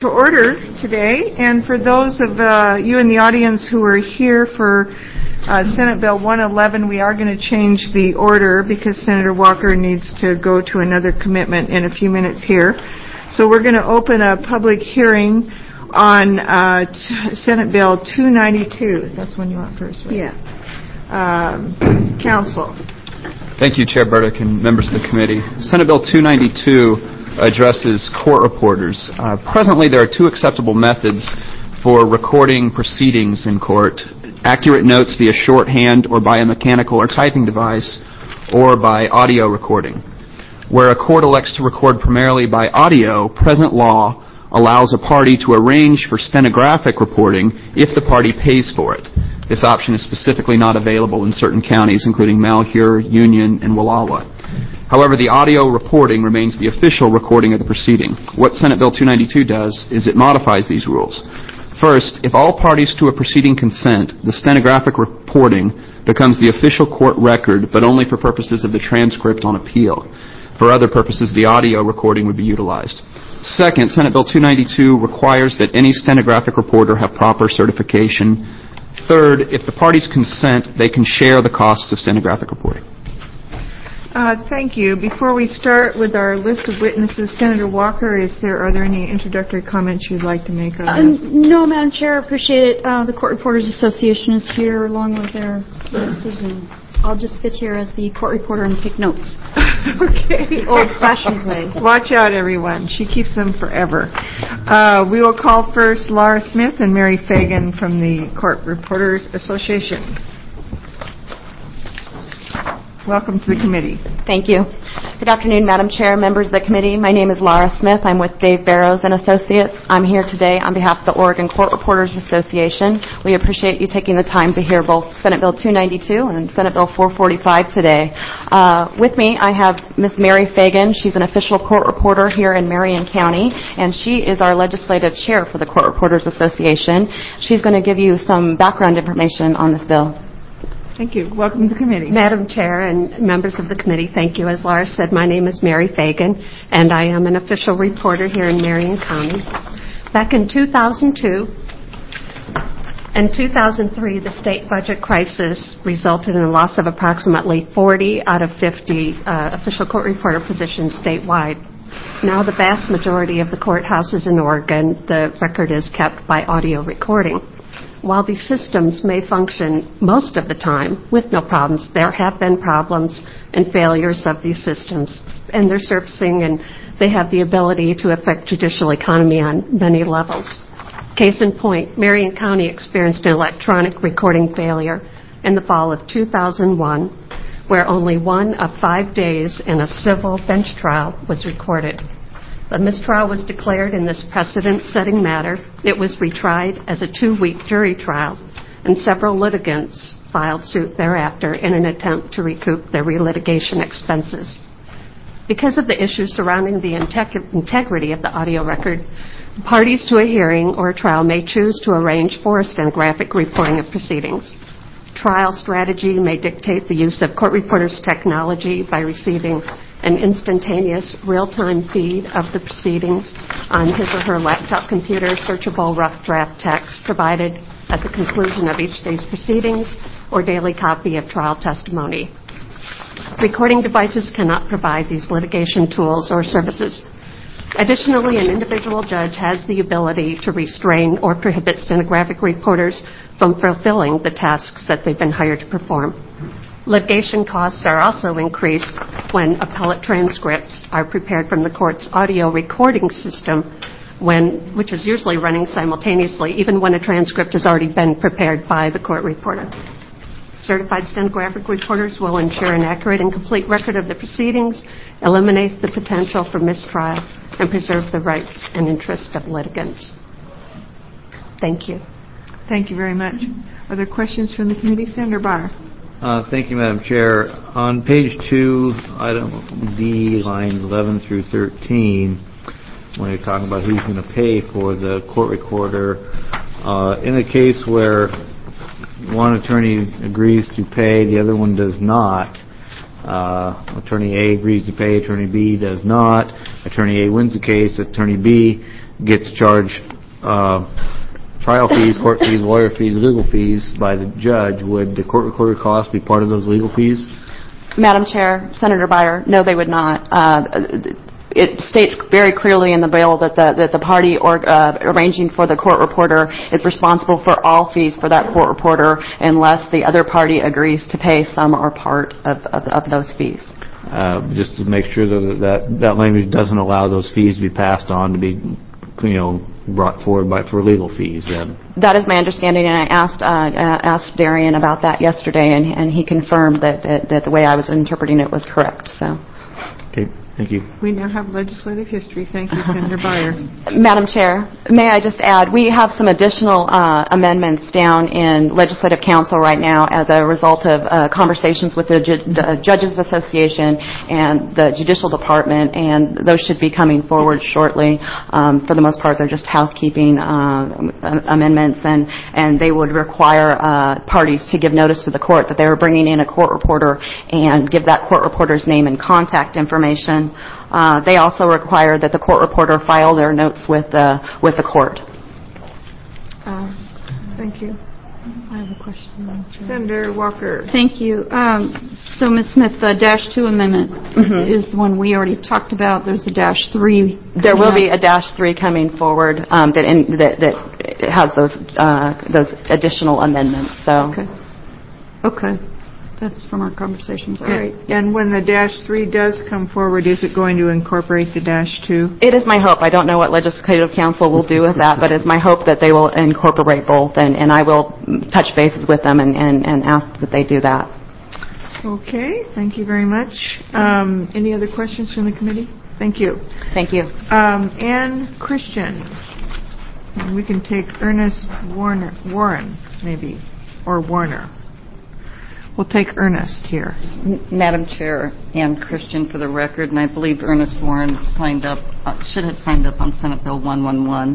To order today, and for those of you in the audience who are here for Senate Bill 111, we are going to change the order because Senator Walker needs to go to another commitment in a few minutes here. So we're going to open a public hearing on Senate Bill 292. That's one you want first, right? Yeah. Council. Thank you, Chair Burdick and members of the committee. Senate Bill 292 addresses court reporters. Presently, there are two acceptable methods for recording proceedings in court: accurate notes via shorthand or by a mechanical or typing device, or by audio recording. Where a court elects to record primarily by audio, present law allows a party to arrange for stenographic reporting if the party pays for it. This option is specifically not available in certain counties, including Malheur, Union, and Wallowa. However, the audio reporting remains the official recording of the proceeding. What Senate Bill 292 does is it modifies these rules. First, if all parties to a proceeding consent, the stenographic reporting becomes the official court record, but only for purposes of the transcript on appeal. For other purposes, the audio recording would be utilized. Second, Senate Bill 292 requires that any stenographic reporter have proper certification. Third, if the parties consent, they can share the costs of stenographic reporting. Thank you. Before we start with our list of witnesses, Senator Walker, are there any introductory comments you'd like to make on this? No, Madam Chair, I appreciate it. The Court Reporters Association is here along with their witnesses, and I'll just sit here as the court reporter and take notes. Okay. The old-fashioned way. Watch out, everyone. She keeps them forever. We will call first Laura Smith and Mary Fagan from the Court Reporters Association. Welcome to the committee. Thank you. Good afternoon, Madam Chair, members of the committee. My name is Laura Smith. I'm with Dave Barrows and Associates. I'm here today on behalf of the Oregon Court Reporters Association. We appreciate you taking the time to hear both Senate Bill 292 and Senate Bill 445 today. With me, I have Ms. Mary Fagan. She's an official court reporter here in Marion County, and she is our legislative chair for the Court Reporters Association. She's going to give you some background information on this bill. Thank you. Welcome to the committee. Madam Chair and members of the committee, thank you. As Laura said, my name is Mary Fagan, and I am an official reporter here in Marion County. Back in 2002 and 2003, the state budget crisis resulted in a loss of approximately 40 out of 50 official court reporter positions statewide. Now the vast majority of the courthouses in Oregon, the record is kept by audio recording. While these systems may function most of the time with no problems, there have been problems and failures of these systems, and they're surfacing, and they have the ability to affect judicial economy on many levels. Case in point, Marion County experienced an electronic recording failure in the fall of 2001, where only 1 of 5 days in a civil bench trial was recorded. A mistrial was declared in this precedent-setting matter. It was retried as a 2-week jury trial, and several litigants filed suit thereafter in an attempt to recoup their relitigation expenses. Because of the issues surrounding the integrity of the audio record, parties to a hearing or a trial may choose to arrange for a stenographic reporting of proceedings. Trial strategy may dictate the use of court reporters' technology by receiving an instantaneous real-time feed of the proceedings on his or her laptop computer, searchable rough draft text provided at the conclusion of each day's proceedings, or daily copy of trial testimony. Recording devices cannot provide these litigation tools or services. Additionally, an individual judge has the ability to restrain or prohibit stenographic reporters from fulfilling the tasks that they've been hired to perform. Litigation costs are also increased when appellate transcripts are prepared from the court's audio recording system, which is usually running simultaneously, even when a transcript has already been prepared by the court reporter. Certified stenographic reporters will ensure an accurate and complete record of the proceedings, eliminate the potential for mistrial, and preserve the rights and interests of litigants. Thank you. Thank you very much. Are there questions from the committee? Senator Barr. Thank you, Madam Chair. On page 2, item D, lines 11 through 13, when you're talking about who's going to pay for the court recorder, in a case where one attorney agrees to pay, the other one does not, Attorney A agrees to pay, Attorney B does not, Attorney A wins the case, Attorney B gets charged trial fees, court fees, lawyer fees, legal fees by the judge, would the court recorder cost be part of those legal fees? Madam Chair, Senator Byer, no, they would not. It states very clearly in the bill that the party arranging for the court reporter is responsible for all fees for that court reporter unless the other party agrees to pay some or part of those fees. Just to make sure that language doesn't allow those fees to be passed on to be, brought forward for legal fees. Then that is my understanding, and I asked Darian about that yesterday, and he confirmed that the way I was interpreting it was correct. So. Okay. Thank you. We now have legislative history. Thank you, Senator Byer. Madam Chair, may I just add, we have some additional amendments down in Legislative Council right now as a result of conversations with the Judges Association and the Judicial Department, and those should be coming forward shortly. For the most part, they're just housekeeping amendments, and they would require parties to give notice to the court that they were bringing in a court reporter and give that court reporter's name and contact information. They also require that the court reporter file their notes with the court. Thank you. I have a question. Senator Walker. Thank you. So, Ms. Smith, the -2 amendment is the one we already talked about. There's the -3. There will be a -3 coming forward that has those additional amendments. So. Okay. That's from our conversations. All right. And when the -3 does come forward, is it going to incorporate the -2? It is my hope. I don't know what Legislative Council will do with that, but it's my hope that they will incorporate both, and I will touch bases with them and ask that they do that. Okay. Thank you very much. Any other questions from the committee? Thank you. Thank you. Ann Christian. And we can take Ernest Warren, maybe, or Warner. We'll take Ernest here. Madam Chair, Ann Christian for the record, and I believe Ernest Warren should have signed up on Senate Bill 111.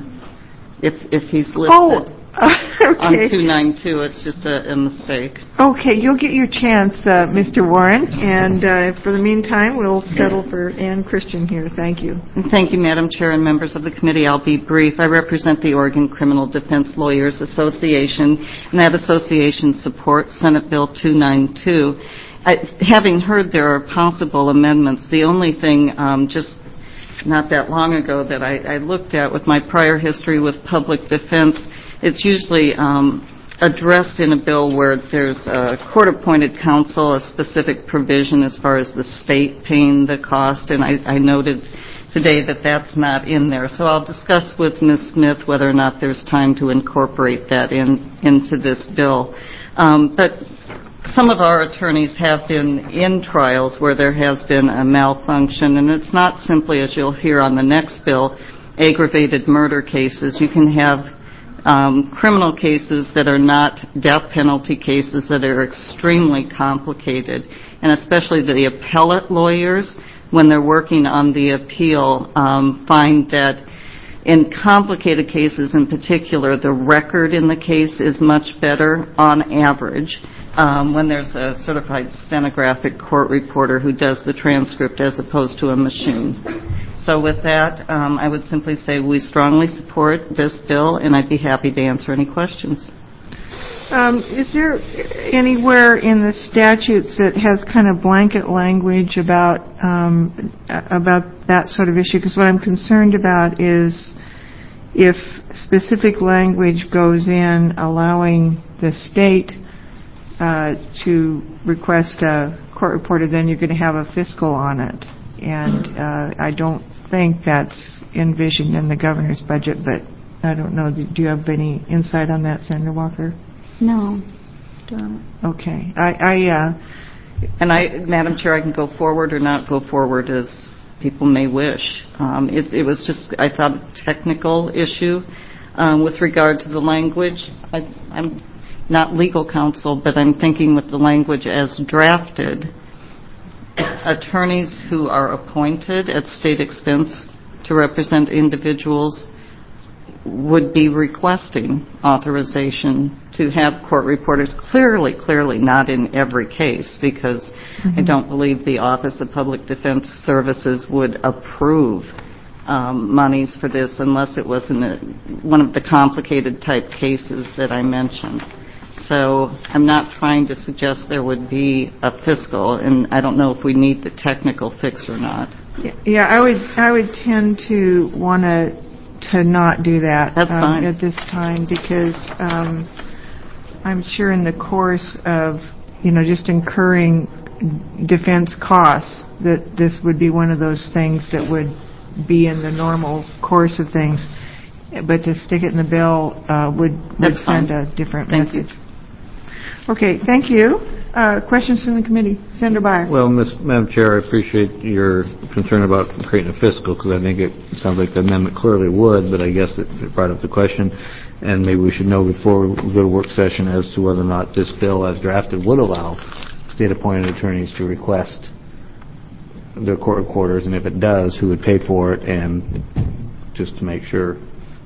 If he's listed on 292, it's just a mistake. Okay, you'll get your chance, Mr. Warren, and for the meantime, we'll settle for Ann Christian here. Thank you. Thank you, Madam Chair and members of the committee. I'll be brief. I represent the Oregon Criminal Defense Lawyers Association, and that association supports Senate Bill 292. Having heard there are possible amendments, the only thing just not that long ago that I looked at with my prior history with public defense, it's usually addressed in a bill where there's a court-appointed counsel, a specific provision as far as the state paying the cost, and I noted today that that's not in there. So I'll discuss with Ms. Smith whether or not there's time to incorporate that into this bill. But some of our attorneys have been in trials where there has been a malfunction, and it's not simply, as you'll hear on the next bill, aggravated murder cases. You can have criminal cases that are not death penalty cases that are extremely complicated, and especially the appellate lawyers, when they're working on the appeal, find that in complicated cases in particular, the record in the case is much better on average when there's a certified stenographic court reporter who does the transcript as opposed to a machine. So with that, I would simply say we strongly support this bill, and I'd be happy to answer any questions. Is there anywhere in the statutes that has kind of blanket language about that sort of issue? Because what I'm concerned about is if specific language goes in allowing the state to request a court reporter, then you're going to have a fiscal on it. And I don't think that's envisioned in the governor's budget, but I don't know. Do you have any insight on that, Senator Walker? No. Don't. Okay. Madam Chair, I can go forward or not go forward as people may wish. It was just, I thought, a technical issue with regard to the language. I'm not legal counsel, but I'm thinking with the language as drafted, attorneys who are appointed at state expense to represent individuals would be requesting authorization to have court reporters. Clearly not in every case, because I don't believe the Office of Public Defense Services would approve monies for this unless it was in one of the complicated type cases that I mentioned. So I'm not trying to suggest there would be a fiscal, and I don't know if we need the technical fix or not. Yeah, I would tend to want to not do that. That's fine. At this time, because I'm sure in the course of, just incurring defense costs, that this would be one of those things that would be in the normal course of things. But to stick it in the bill would send a different message. Okay, thank you. Questions from the committee? Senator Byer. Well, Madam Chair, I appreciate your concern about creating a fiscal, because I think it sounds like the amendment clearly would, but I guess it brought up the question, and maybe we should know before we go to work session as to whether or not this bill as drafted would allow state-appointed attorneys to request their court reporters, and if it does, who would pay for it, and just to make sure.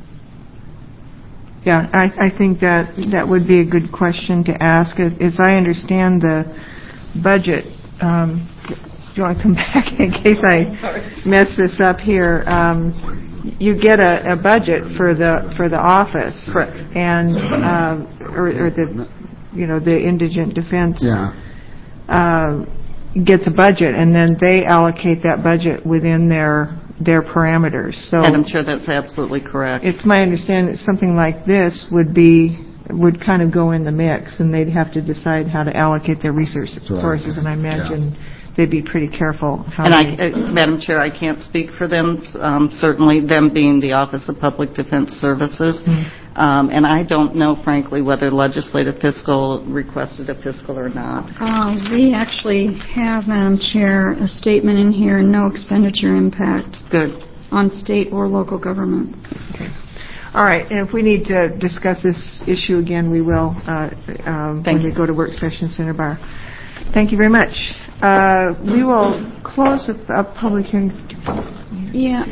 Yeah, I think that would be a good question to ask. As I understand the budget, do you want to come back in case I mess this up here? You get a budget for the office, correct? And or the indigent defense gets a budget, and then they allocate that budget within their parameters. So, and I'm sure that's absolutely correct. It's my understanding that something like this would kind of go in the mix, and they'd have to decide how to allocate their sources, and I imagine they'd be pretty careful. Madam Chair, I can't speak for them, certainly them being the Office of Public Defense Services. Mm-hmm. And I don't know, frankly, whether legislative fiscal requested a fiscal or not. We actually have, Madam Chair, a statement in here, no expenditure impact. Good. On state or local governments. Okay. All right. And if we need to discuss this issue again, we will when we go to work session, Senator Byer. Thank you very much. We will close a public hearing. Yeah.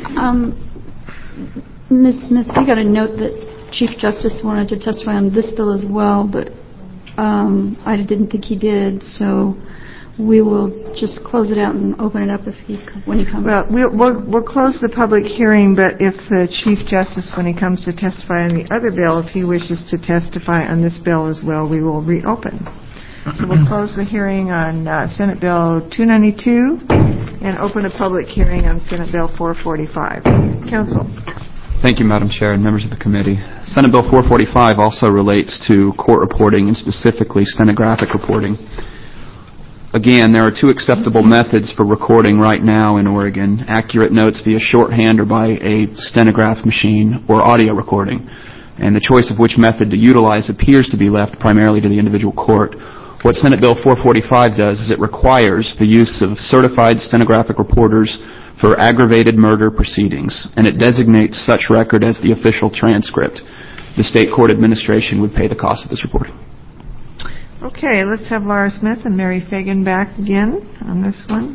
Ms. Smith, we got a note that Chief Justice wanted to testify on this bill as well, but I didn't think he did, so we will just close it out and open it up when he comes. Well, we'll close the public hearing, but if the Chief Justice, when he comes to testify on the other bill, if he wishes to testify on this bill as well, we will reopen. So we'll close the hearing on Senate Bill 292 and open a public hearing on Senate Bill 445. Council. Thank you, Madam Chair and members of the committee. Senate Bill 445 also relates to court reporting and specifically stenographic reporting. Again, there are two acceptable methods for recording right now in Oregon: accurate notes via shorthand or by a stenograph machine, or audio recording. And the choice of which method to utilize appears to be left primarily to the individual court. What Senate Bill 445 does is it requires the use of certified stenographic reporters for aggravated murder proceedings, and it designates such record as the official transcript. The state court administration would pay the cost of this reporting. Okay, let's have Laura Smith and Mary Fagan back again on this one.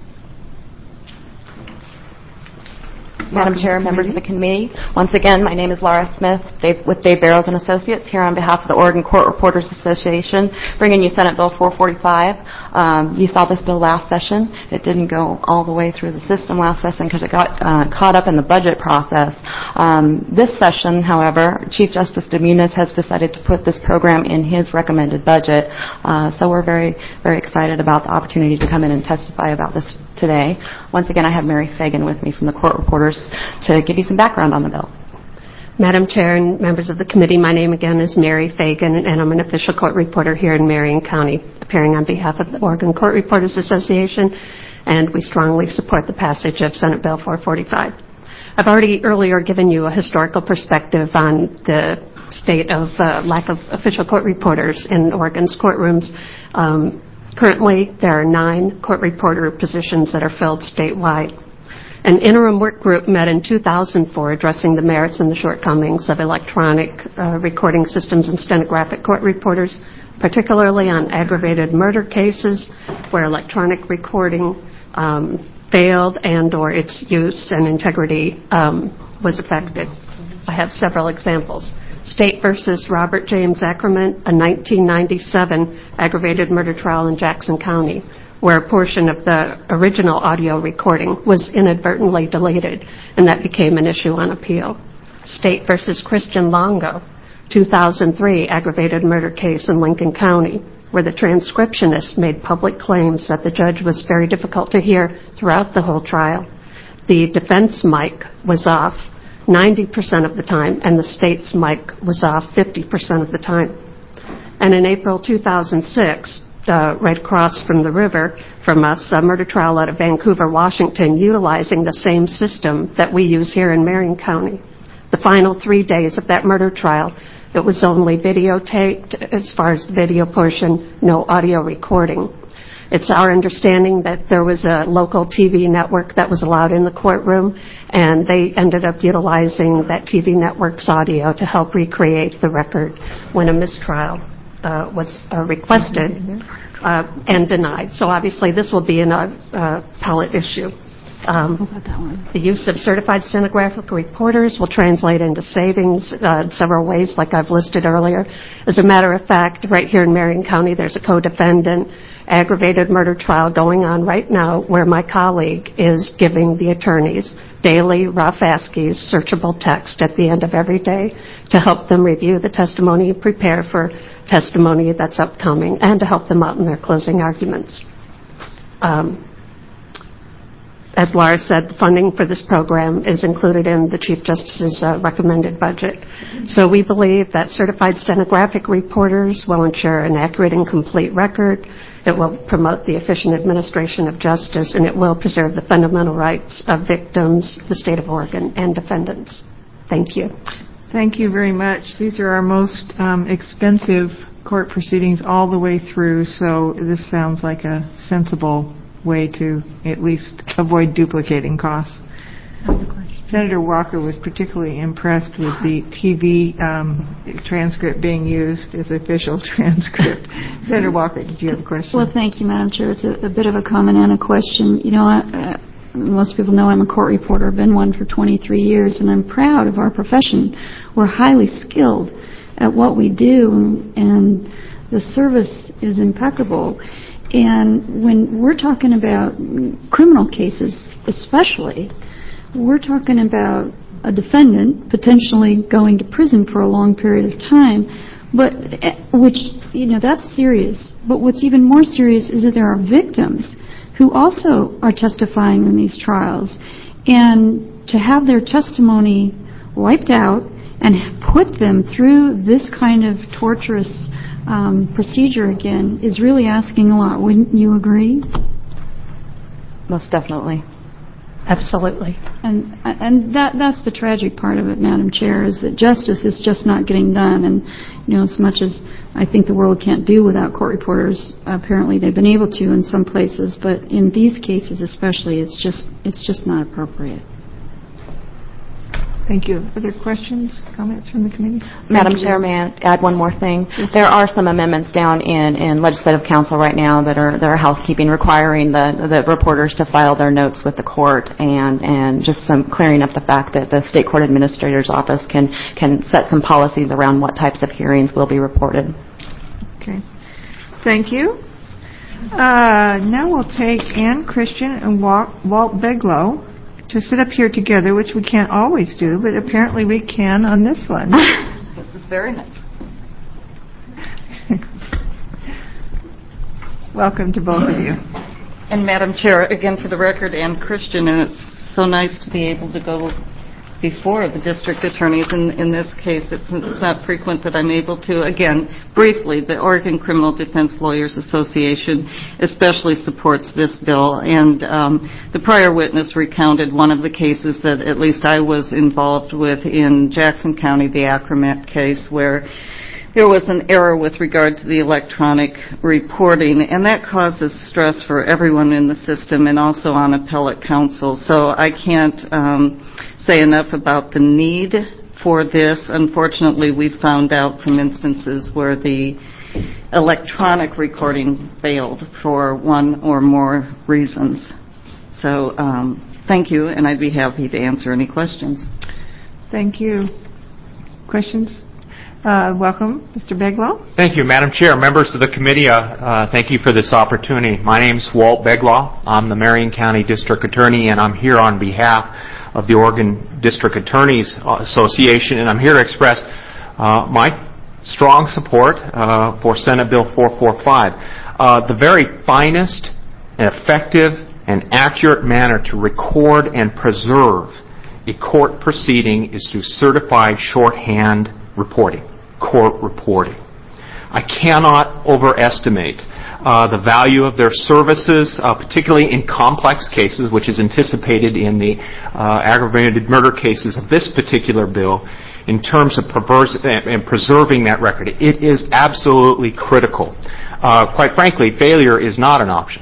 Madam Chair, members of the committee, once again, my name is Laura Smith with Dave Barrows and Associates here on behalf of the Oregon Court Reporters Association, bringing you Senate Bill 445. You saw this bill last session. It didn't go all the way through the system last session because it got caught up in the budget process. This session, however, Chief Justice Dominguez has decided to put this program in his recommended budget. So we're very, very excited about the opportunity to come in and testify about this today. Once again, I have Mary Fagan with me from the Court Reporters to give you some background on the bill. Madam Chair and members of the committee, my name again is Mary Fagan, and I'm an official court reporter here in Marion County, appearing on behalf of the Oregon Court Reporters Association, and we strongly support the passage of Senate Bill 445. I've already earlier given you a historical perspective on the state of lack of official court reporters in Oregon's courtrooms. Currently, there are 9 court reporter positions that are filled statewide. An interim work group met in 2004 addressing the merits and the shortcomings of electronic recording systems and stenographic court reporters, particularly on aggravated murder cases where electronic recording failed and or its use and integrity was affected. I have several examples. State versus Robert James Ackerman, a 1997 aggravated murder trial in Jackson County, where a portion of the original audio recording was inadvertently deleted, and that became an issue on appeal. State versus Christian Longo, 2003 aggravated murder case in Lincoln County, where the transcriptionist made public claims that the judge was very difficult to hear throughout the whole trial. The defense mic was off 90% of the time, and the state's mic was off 50% of the time. And in April 2006, Red Cross from the river, from us, a murder trial out of Vancouver, Washington, utilizing the same system that we use here in Marion County. The final 3 days of that murder trial, it was only videotaped as far as the video portion, no audio recording. It's our understanding that there was a local TV network that was allowed in the courtroom, and they ended up utilizing that TV network's audio to help recreate the record when a mistrial was requested and denied. So obviously this will be an appellate issue. The use of certified stenographic reporters will translate into savings in several ways, like I've listed earlier. As a matter of fact, right here in Marion County, there's a co-defendant aggravated murder trial going on right now where my colleague is giving the attorneys daily rough ASCII's searchable text at the end of every day to help them review the testimony and prepare for testimony that's upcoming, and to help them out in their closing arguments. As Laura said, the funding for this program is included in the Chief Justice's recommended budget. So we believe that certified stenographic reporters will ensure an accurate and complete record. It will promote the efficient administration of justice, and it will preserve the fundamental rights of victims, the state of Oregon, and defendants. Thank you. Thank you very much. These are our most expensive court proceedings all the way through, so this sounds like a sensible way to at least avoid duplicating costs. Senator Walker was particularly impressed with the TV transcript being used as official transcript. Senator Walker, did you have a question? Well, thank you, Madam Chair. It's a bit of a comment and a question. You know, most people know I'm a court reporter. I've been one for 23 years, and I'm proud of our profession. We're highly skilled at what we do, and the service is impeccable. And when we're talking about criminal cases especially, we're talking about a defendant potentially going to prison for a long period of time, but which, you know, that's serious. But what's even more serious is that there are victims who also are testifying in these trials. And to have their testimony wiped out and put them through this kind of torturous procedure again is really asking a lot. Wouldn't you agree? Most definitely. Absolutely. And that's the tragic part of it, Madam Chair, is that justice is just not getting done. And, you know, as much as I think the world can't do without court reporters, apparently they've been able to in some places, but in these cases especially, it's just not appropriate. Thank you. Other questions, comments from the committee? Madam Chair, may I add one more thing? Yes. There are some amendments down in Legislative Council right now that are housekeeping, requiring the reporters to file their notes with the court, and just some clearing up the fact that the State Court Administrator's Office can set some policies around what types of hearings will be reported. Okay. Thank you. Now we'll take Ann Christian and Walt Beglow to sit up here together, which we can't always do, but apparently we can on this one. This is very nice. Welcome to both of you. And Madam Chair, again for the record, Ann Christian, and it's so nice to be able to go before the district attorneys. In this case, it's not frequent that I'm able to. Again, briefly, the Oregon Criminal Defense Lawyers Association especially supports this bill, and the prior witness recounted one of the cases that at least I was involved with in Jackson County, the Acromet case, where there was an error with regard to the electronic reporting, and that causes stress for everyone in the system and also on appellate counsel. So I can't say enough about the need for this. Unfortunately, we've found out from instances where the electronic recording failed for one or more reasons. So thank you, and I'd be happy to answer any questions. Thank you. Questions? Welcome, Mr. Beglaw. Thank you, Madam Chair. Members of the committee, thank you for this opportunity. My name's Walt Beglaw. I'm the Marion County District Attorney, and I'm here on behalf of the Oregon District Attorneys Association, and I'm here to express my strong support for Senate Bill 445. The very finest and effective and accurate manner to record and preserve a court proceeding is through certified shorthand reporting, court reporting. I cannot overestimate the value of their services, particularly in complex cases, which is anticipated in the aggravated murder cases of this particular bill, in terms of preserving that record. It is absolutely critical. Quite frankly, failure is not an option.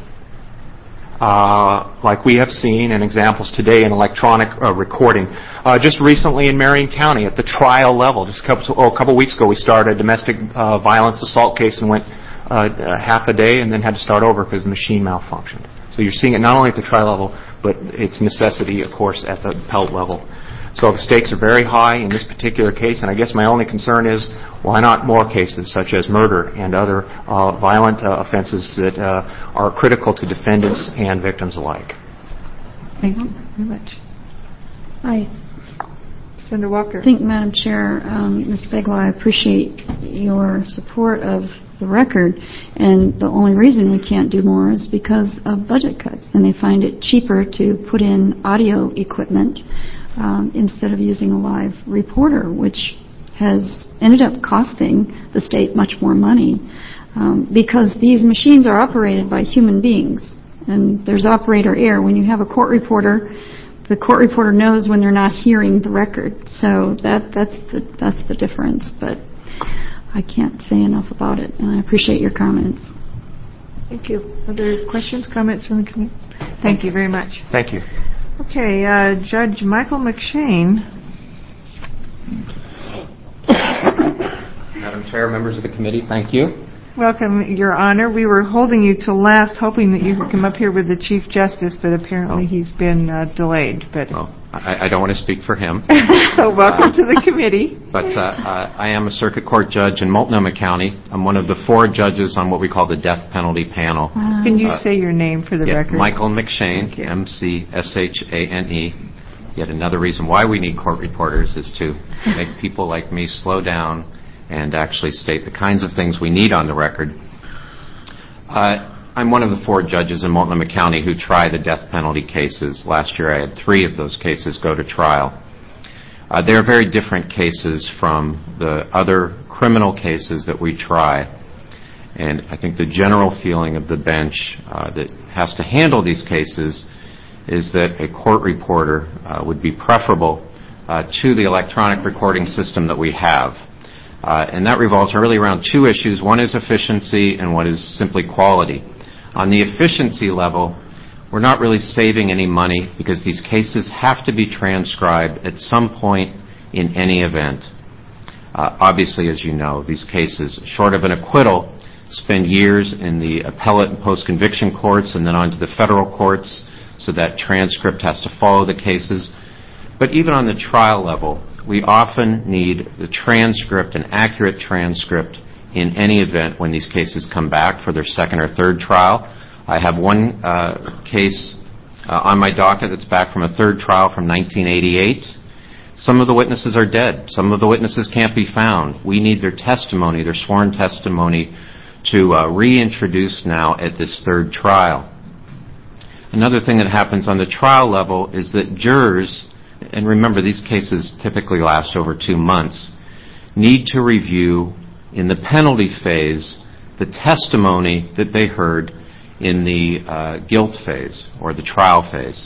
Like we have seen in examples today in electronic recording. Just recently in Marion County at the trial level, just a couple weeks ago, we started a domestic violence assault case and went half a day and then had to start over because the machine malfunctioned. So you're seeing it not only at the trial level, but its necessity, of course, at the appellate level. So the stakes are very high in this particular case, and I guess my only concern is why not more cases such as murder and other violent offenses that are critical to defendants and victims alike. Thank you very much. Senator Walker. I think, Madam Chair, Mr. Beglaw, I appreciate your support of the record, and the only reason we can't do more is because of budget cuts, and they find it cheaper to put in audio equipment instead of using a live reporter, which has ended up costing the state much more money because these machines are operated by human beings, and there's operator error. When you have a court reporter, the court reporter knows when they're not hearing the record, so that's the difference. But I can't say enough about it, and I appreciate your comments. Thank you. Other questions, comments from the committee? Thank you very much. Thank you. Okay, Judge Michael McShane. Madam Chair, members of the committee, thank you. Welcome, Your Honor. We were holding you till last, hoping that you could come up here with the Chief Justice, but apparently he's been delayed. But I don't want to speak for him. So welcome to the committee. But I am a circuit court judge in Multnomah County. I'm one of the 4 judges on what we call the death penalty panel. Can you say your name for the record? Michael McShane, M-C-S-H-A-N-E. Yet another reason why we need court reporters is to make people like me slow down and actually state the kinds of things we need on the record. I'm one of the 4 judges in Multnomah County who try the death penalty cases. Last year I had 3 of those cases go to trial. They are very different cases from the other criminal cases that we try. And I think the general feeling of the bench that has to handle these cases is that a court reporter would be preferable to the electronic recording system that we have. And that revolves really around 2 issues. One is efficiency and one is simply quality. On the efficiency level, we're not really saving any money because these cases have to be transcribed at some point in any event. Obviously, as you know, these cases, short of an acquittal, spend years in the appellate and post-conviction courts and then on to the federal courts, so that transcript has to follow the cases. But even on the trial level, we often need the transcript, an accurate transcript, in any event when these cases come back for their second or third trial. I have one case on my docket that's back from a third trial from 1988. Some of the witnesses are dead. Some of the witnesses can't be found. We need their testimony, their sworn testimony, to reintroduce now at this third trial. Another thing that happens on the trial level is that jurors, and remember these cases typically last over 2 months, need to review in the penalty phase the testimony that they heard in the guilt phase or the trial phase.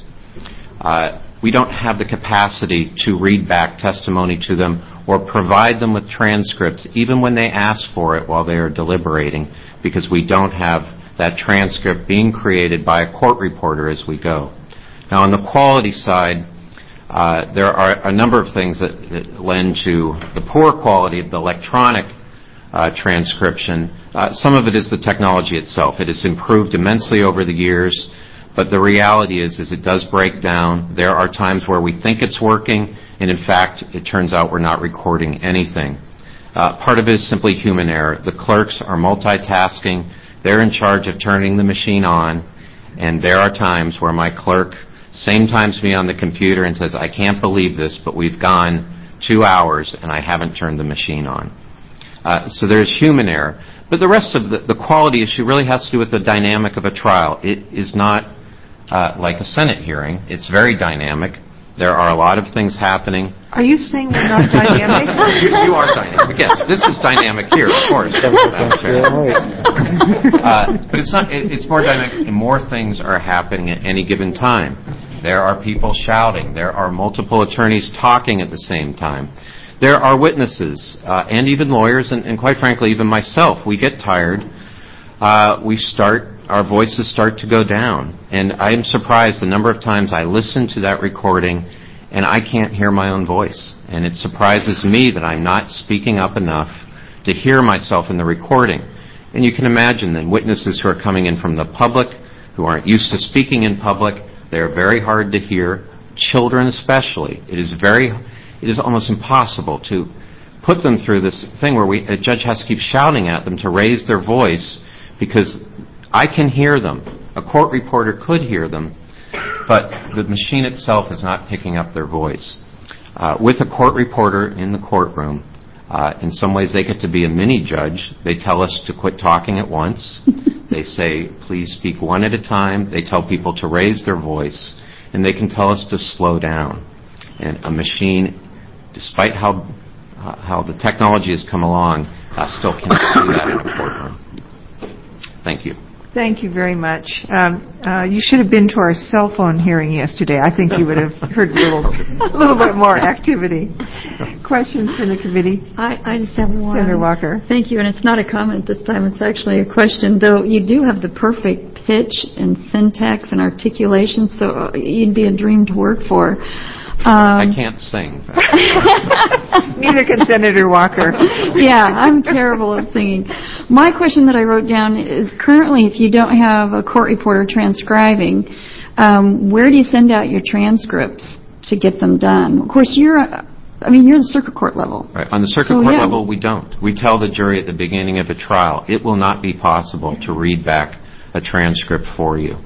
We don't have the capacity to read back testimony to them or provide them with transcripts even when they ask for it while they are deliberating, because we don't have that transcript being created by a court reporter as we go. Now on the quality side, there are a number of things that lend to the poor quality of the electronic transcription. Some of it is the technology itself. It has improved immensely over the years, but the reality is it does break down. There are times where we think it's working, and in fact, it turns out we're not recording anything. Part of it is simply human error. The clerks are multitasking. They're in charge of turning the machine on, and there are times where my clerk same times me on the computer and says, I can't believe this, but we've gone 2 hours and I haven't turned the machine on. So there's human error. But the rest of the quality issue really has to do with the dynamic of a trial. It is not like a Senate hearing. It's very dynamic. There are a lot of things happening. Are you saying we're not dynamic? You are dynamic. Yes, this is dynamic here, of course. But it's not. It's more dynamic, and more things are happening at any given time. There are people shouting. There are multiple attorneys talking at the same time. There are witnesses, and even lawyers, and quite frankly, even myself. We get tired. Our voices start to go down. And I am surprised the number of times I listen to that recording and I can't hear my own voice. And it surprises me that I'm not speaking up enough to hear myself in the recording. And you can imagine then witnesses who are coming in from the public, who aren't used to speaking in public, they're very hard to hear. Children especially. It is almost impossible to put them through this thing where a judge has to keep shouting at them to raise their voice because I can hear them. A court reporter could hear them, but the machine itself is not picking up their voice. With a court reporter in the courtroom, in some ways they get to be a mini judge. They tell us to quit talking at once. They say, please speak one at a time. They tell people to raise their voice, and they can tell us to slow down. And a machine, despite how the technology has come along, still can't do that in a courtroom. Thank you. Thank you very much. You should have been to our cell phone hearing yesterday. I think you would have heard a little bit more activity. Questions from the committee? I just have one. Senator Walker. Thank you, and it's not a comment this time. It's actually a question, though you do have the perfect pitch and syntax and articulation, so you'd be a dream to work for. I can't sing. Neither can Senator Walker. Yeah, I'm terrible at singing. My question that I wrote down is currently if you don't have a court reporter transcribing, where do you send out your transcripts to get them done? Of course, you're the circuit court level. Right. On the circuit court level, we don't. We tell the jury at the beginning of a trial, it will not be possible to read back a transcript for you.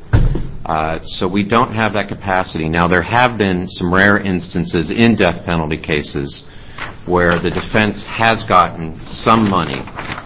So we don't have that capacity. Now, there have been some rare instances in death penalty cases where the defense has gotten some money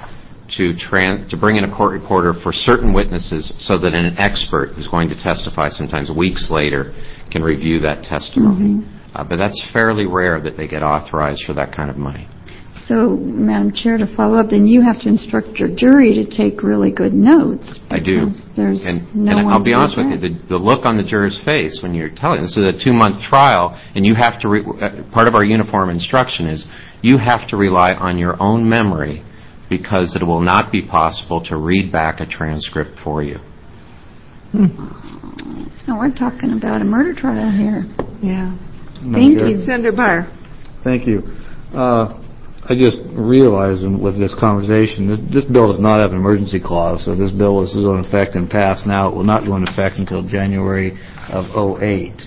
to bring in a court reporter for certain witnesses so that an expert who's going to testify sometimes weeks later can review that testimony. Mm-hmm. But that's fairly rare that they get authorized for that kind of money. So, Madam Chair, to follow up, then you have to instruct your jury to take really good notes. I do. There's and I'll be honest with you, the look on the juror's face when you're telling, this is a 2-month trial, and you have to, part of our uniform instruction is you have to rely on your own memory because it will not be possible to read back a transcript for you. Now we're talking about a murder trial here. Yeah. Thank you. Senator Byer. Thank you. I just realized with this conversation, this bill does not have an emergency clause, so this bill is in effect and passed now. It will not go into effect until January of 2008.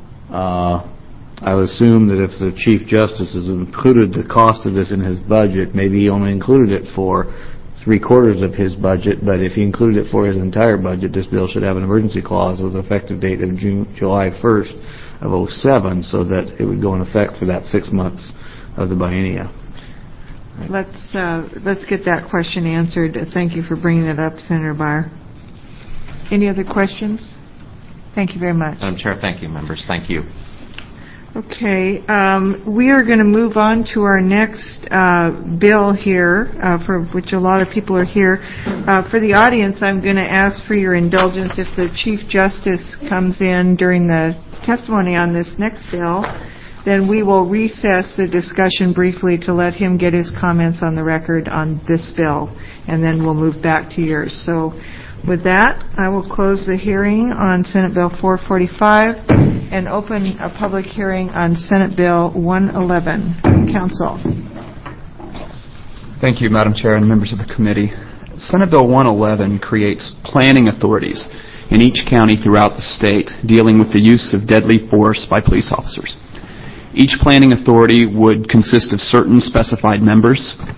I would assume that if the Chief Justice has included the cost of this in his budget, maybe he only included it for 3/4 of his budget, but if he included it for his entire budget, this bill should have an emergency clause with an effective date of July 1st of 2007, so that it would go in effect for that 6 months of the biennia. Let's get that question answered. Thank you for bringing that up, Senator Byer. Any other questions? Thank you very much. Madam Chair, thank you, members. Thank you. Okay, we are going to move on to our next bill here, for which a lot of people are here. For the audience, I'm going to ask for your indulgence if the Chief Justice comes in during the testimony on this next bill. Then we will recess the discussion briefly to let him get his comments on the record on this bill, and then we'll move back to yours. So with that, I will close the hearing on Senate Bill 445 and open a public hearing on Senate Bill 111. Council. Thank you, Madam Chair and members of the committee. Senate Bill 111 creates planning authorities in each county throughout the state dealing with the use of deadly force by police officers. Each planning authority would consist of certain specified members.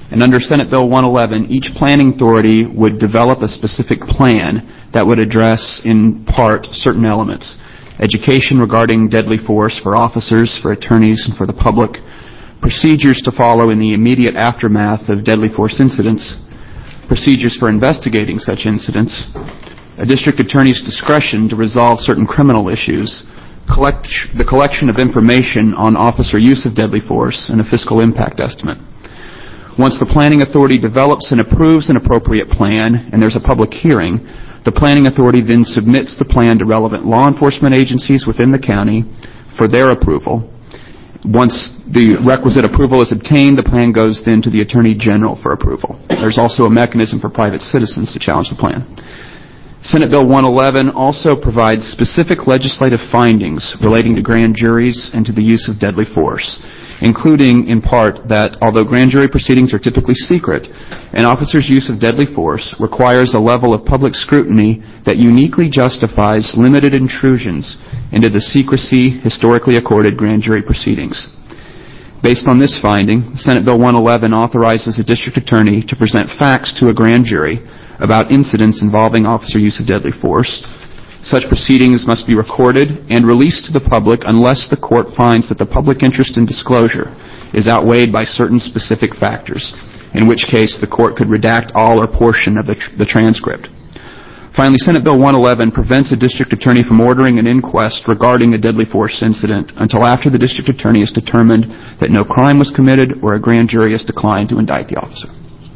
And under Senate Bill 111, each planning authority would develop a specific plan that would address, in part, certain elements. Education regarding deadly force for officers, for attorneys, and for the public. Procedures to follow in the immediate aftermath of deadly force incidents. Procedures for investigating such incidents. A district attorney's discretion to resolve certain criminal issues. The collection of information on officer use of deadly force, and a fiscal impact estimate. Once the planning authority develops and approves an appropriate plan, and there's a public hearing, the planning authority then submits the plan to relevant law enforcement agencies within the county for their approval. Once the requisite approval is obtained, the plan goes then to the Attorney General for approval. There's also a mechanism for private citizens to challenge the plan. Senate Bill 111 also provides specific legislative findings relating to grand juries and to the use of deadly force, including, in part, that although grand jury proceedings are typically secret, an officer's use of deadly force requires a level of public scrutiny that uniquely justifies limited intrusions into the secrecy historically accorded grand jury proceedings. Based on this finding, Senate Bill 111 authorizes a district attorney to present facts to a grand jury about incidents involving officer use of deadly force. Such proceedings must be recorded and released to the public unless the court finds that the public interest in disclosure is outweighed by certain specific factors, in which case the court could redact all or portion of the transcript. Finally, Senate Bill 111 prevents a district attorney from ordering an inquest regarding a deadly force incident until after the district attorney has determined that no crime was committed or a grand jury has declined to indict the officer.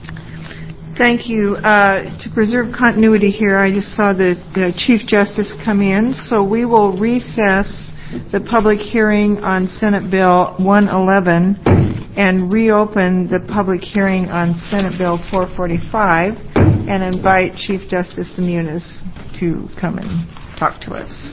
Thank you. To preserve continuity here, I just saw the Chief Justice come in, so we will recess the public hearing on Senate Bill 111 and reopen the public hearing on Senate Bill 445 and invite Chief Justice Muniz to come and talk to us.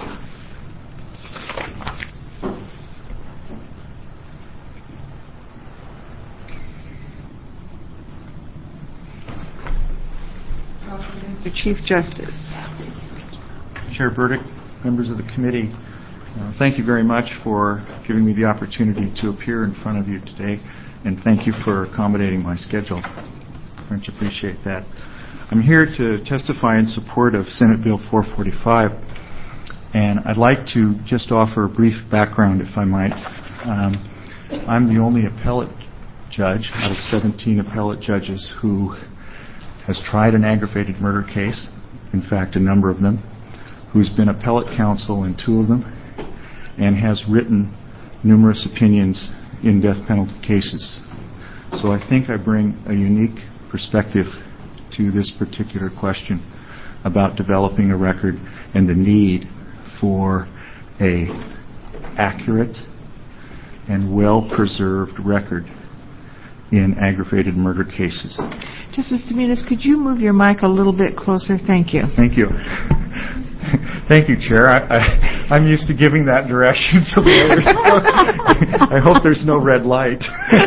Mr. Chief Justice. Chair Burdick, members of the committee, thank you very much for giving me the opportunity to appear in front of you today, and thank you for accommodating my schedule. Very much appreciate that. I'm here to testify in support of Senate Bill 445, and I'd like to just offer a brief background, if I might. I'm the only appellate judge out of 17 appellate judges who has tried an aggravated murder case, in fact a number of them, who's been appellate counsel in 2 of them, and has written numerous opinions in death penalty cases. So I think I bring a unique perspective to this particular question about developing a record and the need for a accurate and well-preserved record in aggravated murder cases. Justice Muniz, could you move your mic a little bit closer? Thank you. Thank you. Thank you, Chair. I'm used to giving that direction to lawyers, so I hope there's no red light.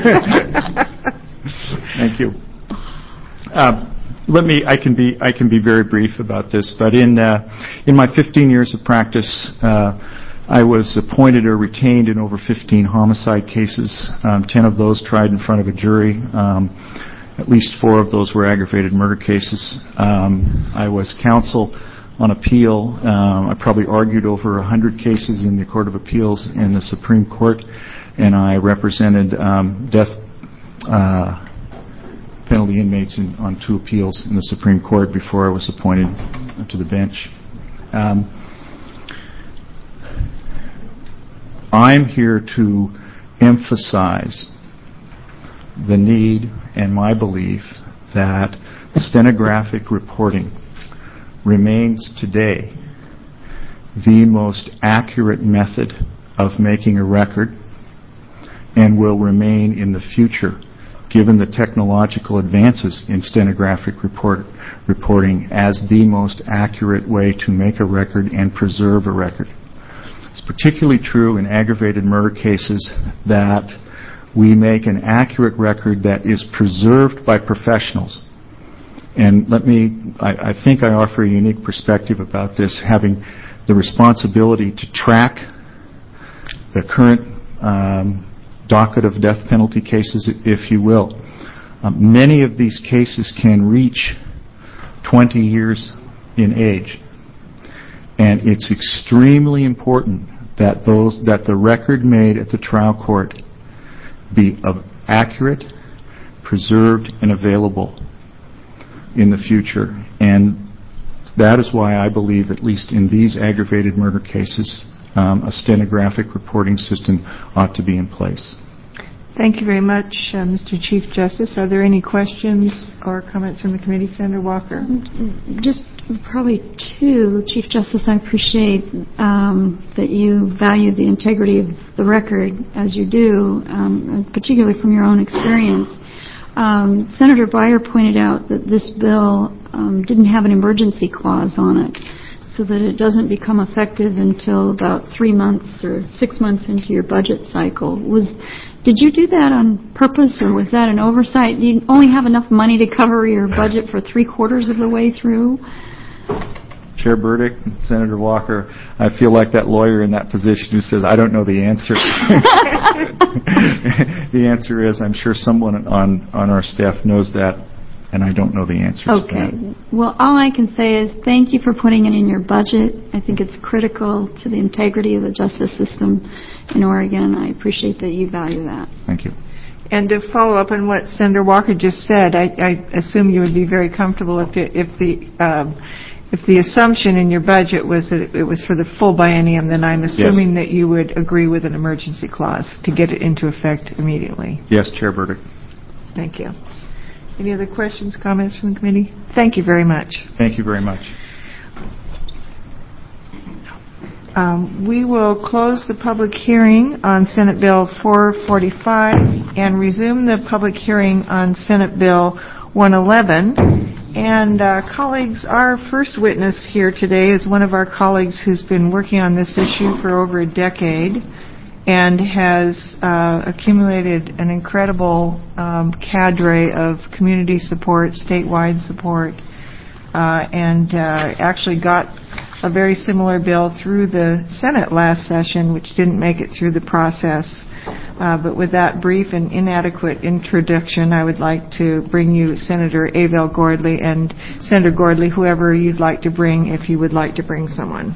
Thank you. I can be very brief about this, but in my 15 years of practice, I was appointed or retained in over 15 homicide cases, 10 of those tried in front of a jury. At least 4 of those were aggravated murder cases. I was counsel on appeal. I probably argued over 100 cases in the Court of Appeals in the Supreme Court, and I represented death penalty inmates on 2 appeals in the Supreme Court before I was appointed to the bench. I'm here to emphasize the need and my belief that stenographic reporting remains today the most accurate method of making a record and will remain in the future given the technological advances in stenographic reporting as the most accurate way to make a record and preserve a record. It's particularly true in aggravated murder cases that we make an accurate record that is preserved by professionals. And I think I offer a unique perspective about this, having the responsibility to track the current docket of death penalty cases, if you will. Many of these cases can reach 20 years in age. And it's extremely important that the record made at the trial court be accurate, preserved, and available in the future. And that is why I believe, at least in these aggravated murder cases, a stenographic reporting system ought to be in place. Thank you very much, Mr. Chief Justice. Are there any questions or comments from the committee? Senator Walker. Just probably two. Chief Justice, I appreciate that you value the integrity of the record as you do, particularly from your own experience. Senator Beyer pointed out that this bill didn't have an emergency clause on it, so that it doesn't become effective until about 3 months or 6 months into your budget cycle. Did you do that on purpose, or was that an oversight? Do you only have enough money to cover your budget for 3/4 of the way through? Chair Burdick, Senator Walker, I feel like that lawyer in that position who says, I don't know the answer. The answer is, I'm sure someone on our staff knows that, and I don't know the answer to that. Okay. Well, all I can say is thank you for putting it in your budget. I think it's critical to the integrity of the justice system in Oregon, and I appreciate that you value that. Thank you. And to follow up on what Senator Walker just said, I assume you would be very comfortable if the assumption in your budget was that it was for the full biennium, then I'm assuming that you would agree with an emergency clause to get it into effect immediately. Yes, Chair Burdick. Thank you. Any other questions, comments from the committee? Thank you very much. Thank you very much. We will close the public hearing on Senate Bill 445 and resume the public hearing on Senate Bill 111. And colleagues, our first witness here today is one of our colleagues who's been working on this issue for over a decade and has accumulated an incredible cadre of community support, statewide support, and actually got a very similar bill through the Senate last session, which didn't make it through the process. But with that brief and inadequate introduction, I would like to bring you Senator Abel Gordley, and Senator Gordley, whoever you'd like to bring, if you would like to bring someone.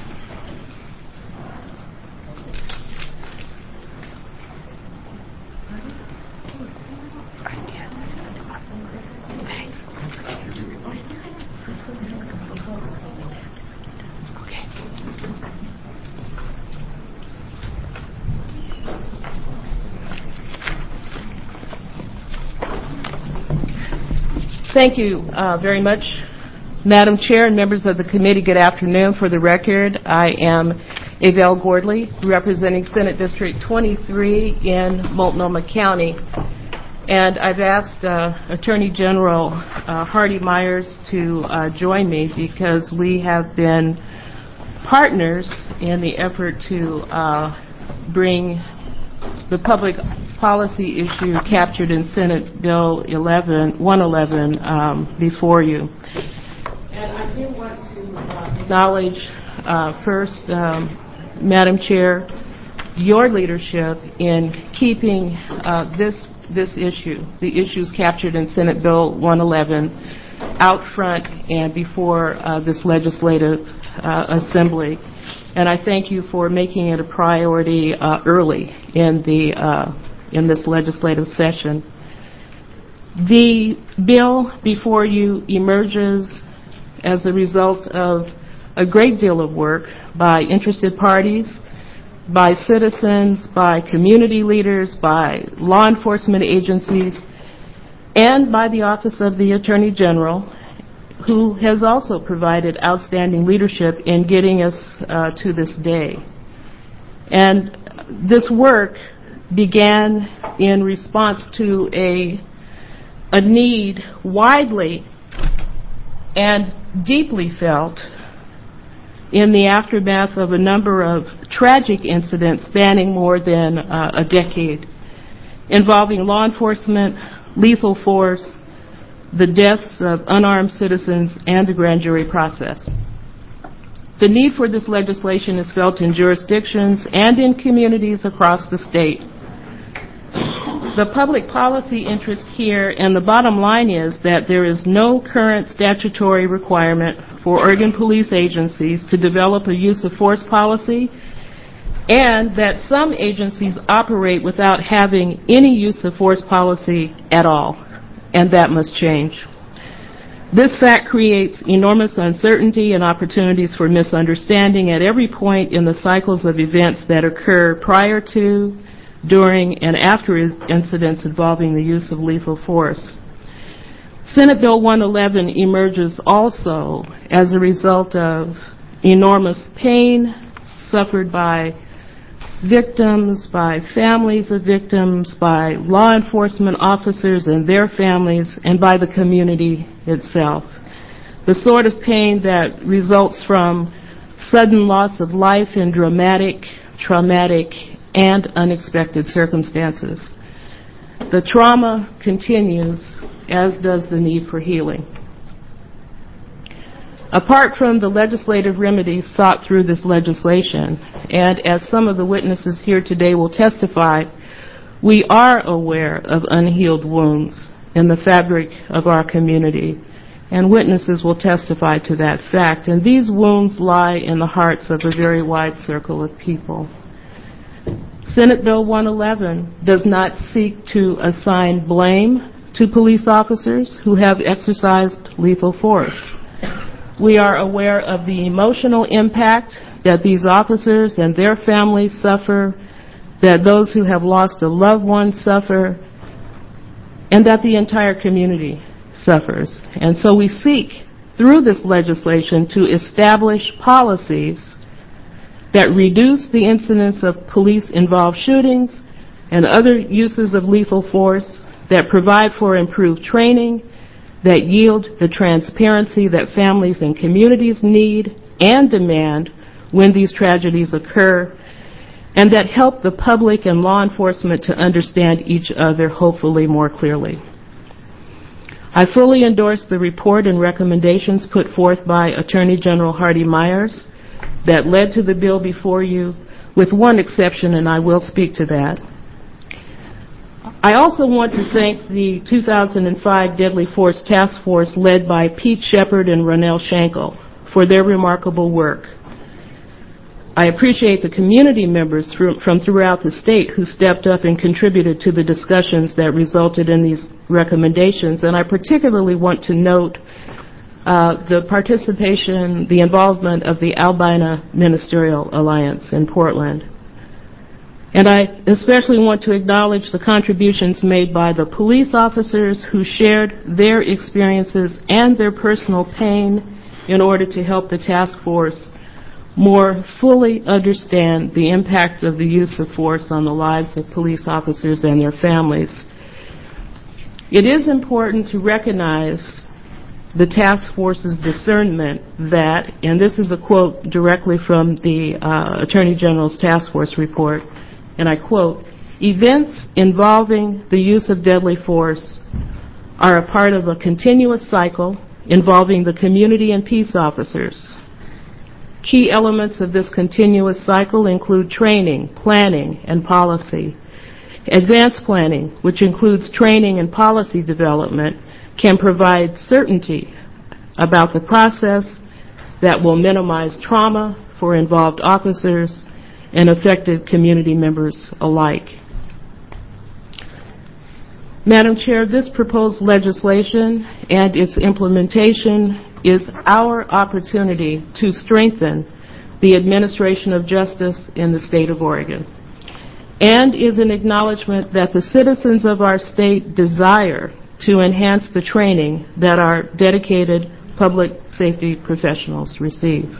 Thank you very much, Madam Chair and members of the committee. Good afternoon. For the record, I am Abel Gordley, representing Senate District 23 in Multnomah County. And I've asked Attorney General Hardy Myers to join me because we have been partners in the effort to bring the public policy issue captured in Senate Bill 111 before you. And I do want to acknowledge first, Madam Chair, your leadership in keeping this issue, the issues captured in Senate Bill 111, out front and before this legislative assembly. And I thank you for making it a priority early in this legislative session. The bill before you emerges as a result of a great deal of work by interested parties, by citizens, by community leaders, by law enforcement agencies, and by the Office of the Attorney General, who has also provided outstanding leadership in getting us to this day. And this work began in response to a need widely and deeply felt in the aftermath of a number of tragic incidents spanning more than a decade, involving law enforcement, lethal force, the deaths of unarmed citizens, and the grand jury process. The need for this legislation is felt in jurisdictions and in communities across the state. the public policy interest here, and the bottom line is that there is no current statutory requirement for Oregon police agencies to develop a use of force policy, and that some agencies operate without having any use of force policy at all, and that must change. This fact creates enormous uncertainty and opportunities for misunderstanding at every point in the cycles of events that occur prior to, during, and after incidents involving the use of lethal force. Senate Bill 111 emerges also as a result of enormous pain suffered by victims, by families of victims, by law enforcement officers and their families, and by the community itself. The sort of pain that results from sudden loss of life in dramatic, traumatic, and unexpected circumstances. The trauma continues, as does the need for healing. Apart from the legislative remedies sought through this legislation, and as some of the witnesses here today will testify, we are aware of unhealed wounds in the fabric of our community, and witnesses will testify to that fact. And these wounds lie in the hearts of a very wide circle of people. Senate Bill 111 does not seek to assign blame to police officers who have exercised lethal force. We are aware of the emotional impact that these officers and their families suffer, that those who have lost a loved one suffer, and that the entire community suffers. And so we seek, through this legislation, to establish policies that reduce the incidence of police-involved shootings and other uses of lethal force, that provide for improved training, that yield the transparency that families and communities need and demand when these tragedies occur, and that help the public and law enforcement to understand each other hopefully more clearly. I fully endorse the report and recommendations put forth by Attorney General Hardy Myers that led to the bill before you, with one exception, and I will speak to that. I also want to thank the 2005 Deadly Force Task Force led by Pete Shepard and Ronell Schenkel for their remarkable work. I appreciate the community members from throughout the state who stepped up and contributed to the discussions that resulted in these recommendations, and I particularly want to note the participation, the involvement of the Albina Ministerial Alliance in Portland. And I especially want to acknowledge the contributions made by the police officers who shared their experiences and their personal pain in order to help the task force more fully understand the impact of the use of force on the lives of police officers and their families. It is important to recognize the task force's discernment that, and this is a quote directly from the Attorney General's task force report, and I quote, "Events involving the use of deadly force are a part of a continuous cycle involving the community and peace officers. Key elements of this continuous cycle include training, planning, and policy. Advanced planning, which includes training and policy development, can provide certainty about the process that will minimize trauma for involved officers and affected community members alike." Madam Chair, this proposed legislation and its implementation is our opportunity to strengthen the administration of justice in the state of Oregon, and is an acknowledgement that the citizens of our state desire to enhance the training that our dedicated public safety professionals receive.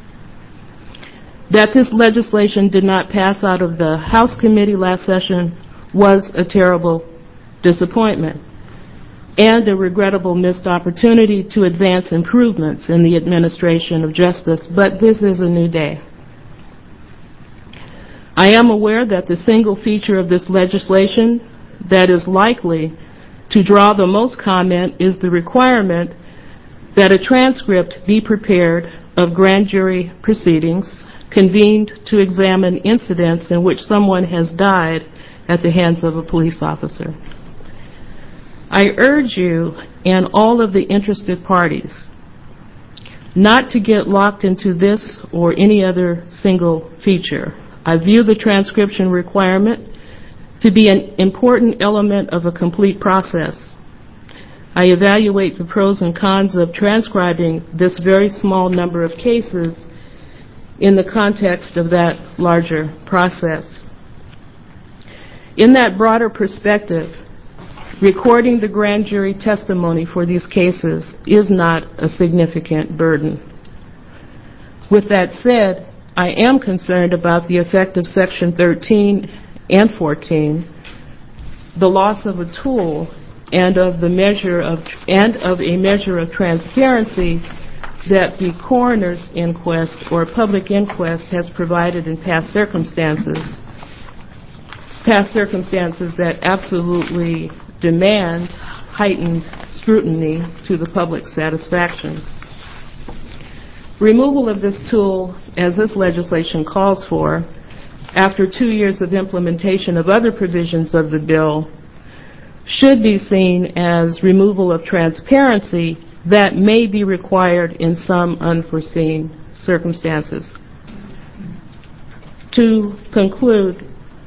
That this legislation did not pass out of the House committee last session was a terrible disappointment and a regrettable missed opportunity to advance improvements in the administration of justice, but this is a new day. I am aware that the single feature of this legislation that is likely to draw the most comment is the requirement that a transcript be prepared of grand jury proceedings convened to examine incidents in which someone has died at the hands of a police officer. I urge you and all of the interested parties not to get locked into this or any other single feature. I view the transcription requirement to be an important element of a complete process. I evaluate the pros and cons of transcribing this very small number of cases in the context of that larger process. In that broader perspective, recording the grand jury testimony for these cases is not a significant burden. With that said, I am concerned about the effect of Section 13 and 14, the loss of a tool and of a measure of transparency that the coroner's inquest or public inquest has provided in past circumstances that absolutely demand heightened scrutiny to the public's satisfaction. Removal of this tool, as this legislation calls for, after 2 years of implementation of other provisions of the bill, should be seen as removal of transparency that may be required in some unforeseen circumstances. To conclude,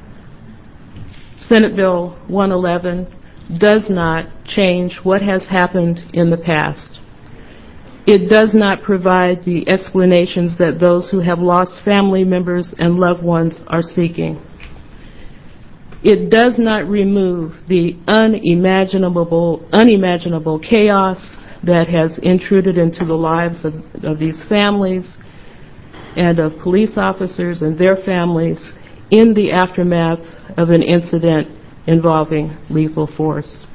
Senate Bill 111 does not change what has happened in the past. It does not provide the explanations that those who have lost family members and loved ones are seeking. It does not remove the unimaginable chaos that has intruded into the lives of these families and of police officers and their families in the aftermath of an incident involving lethal force.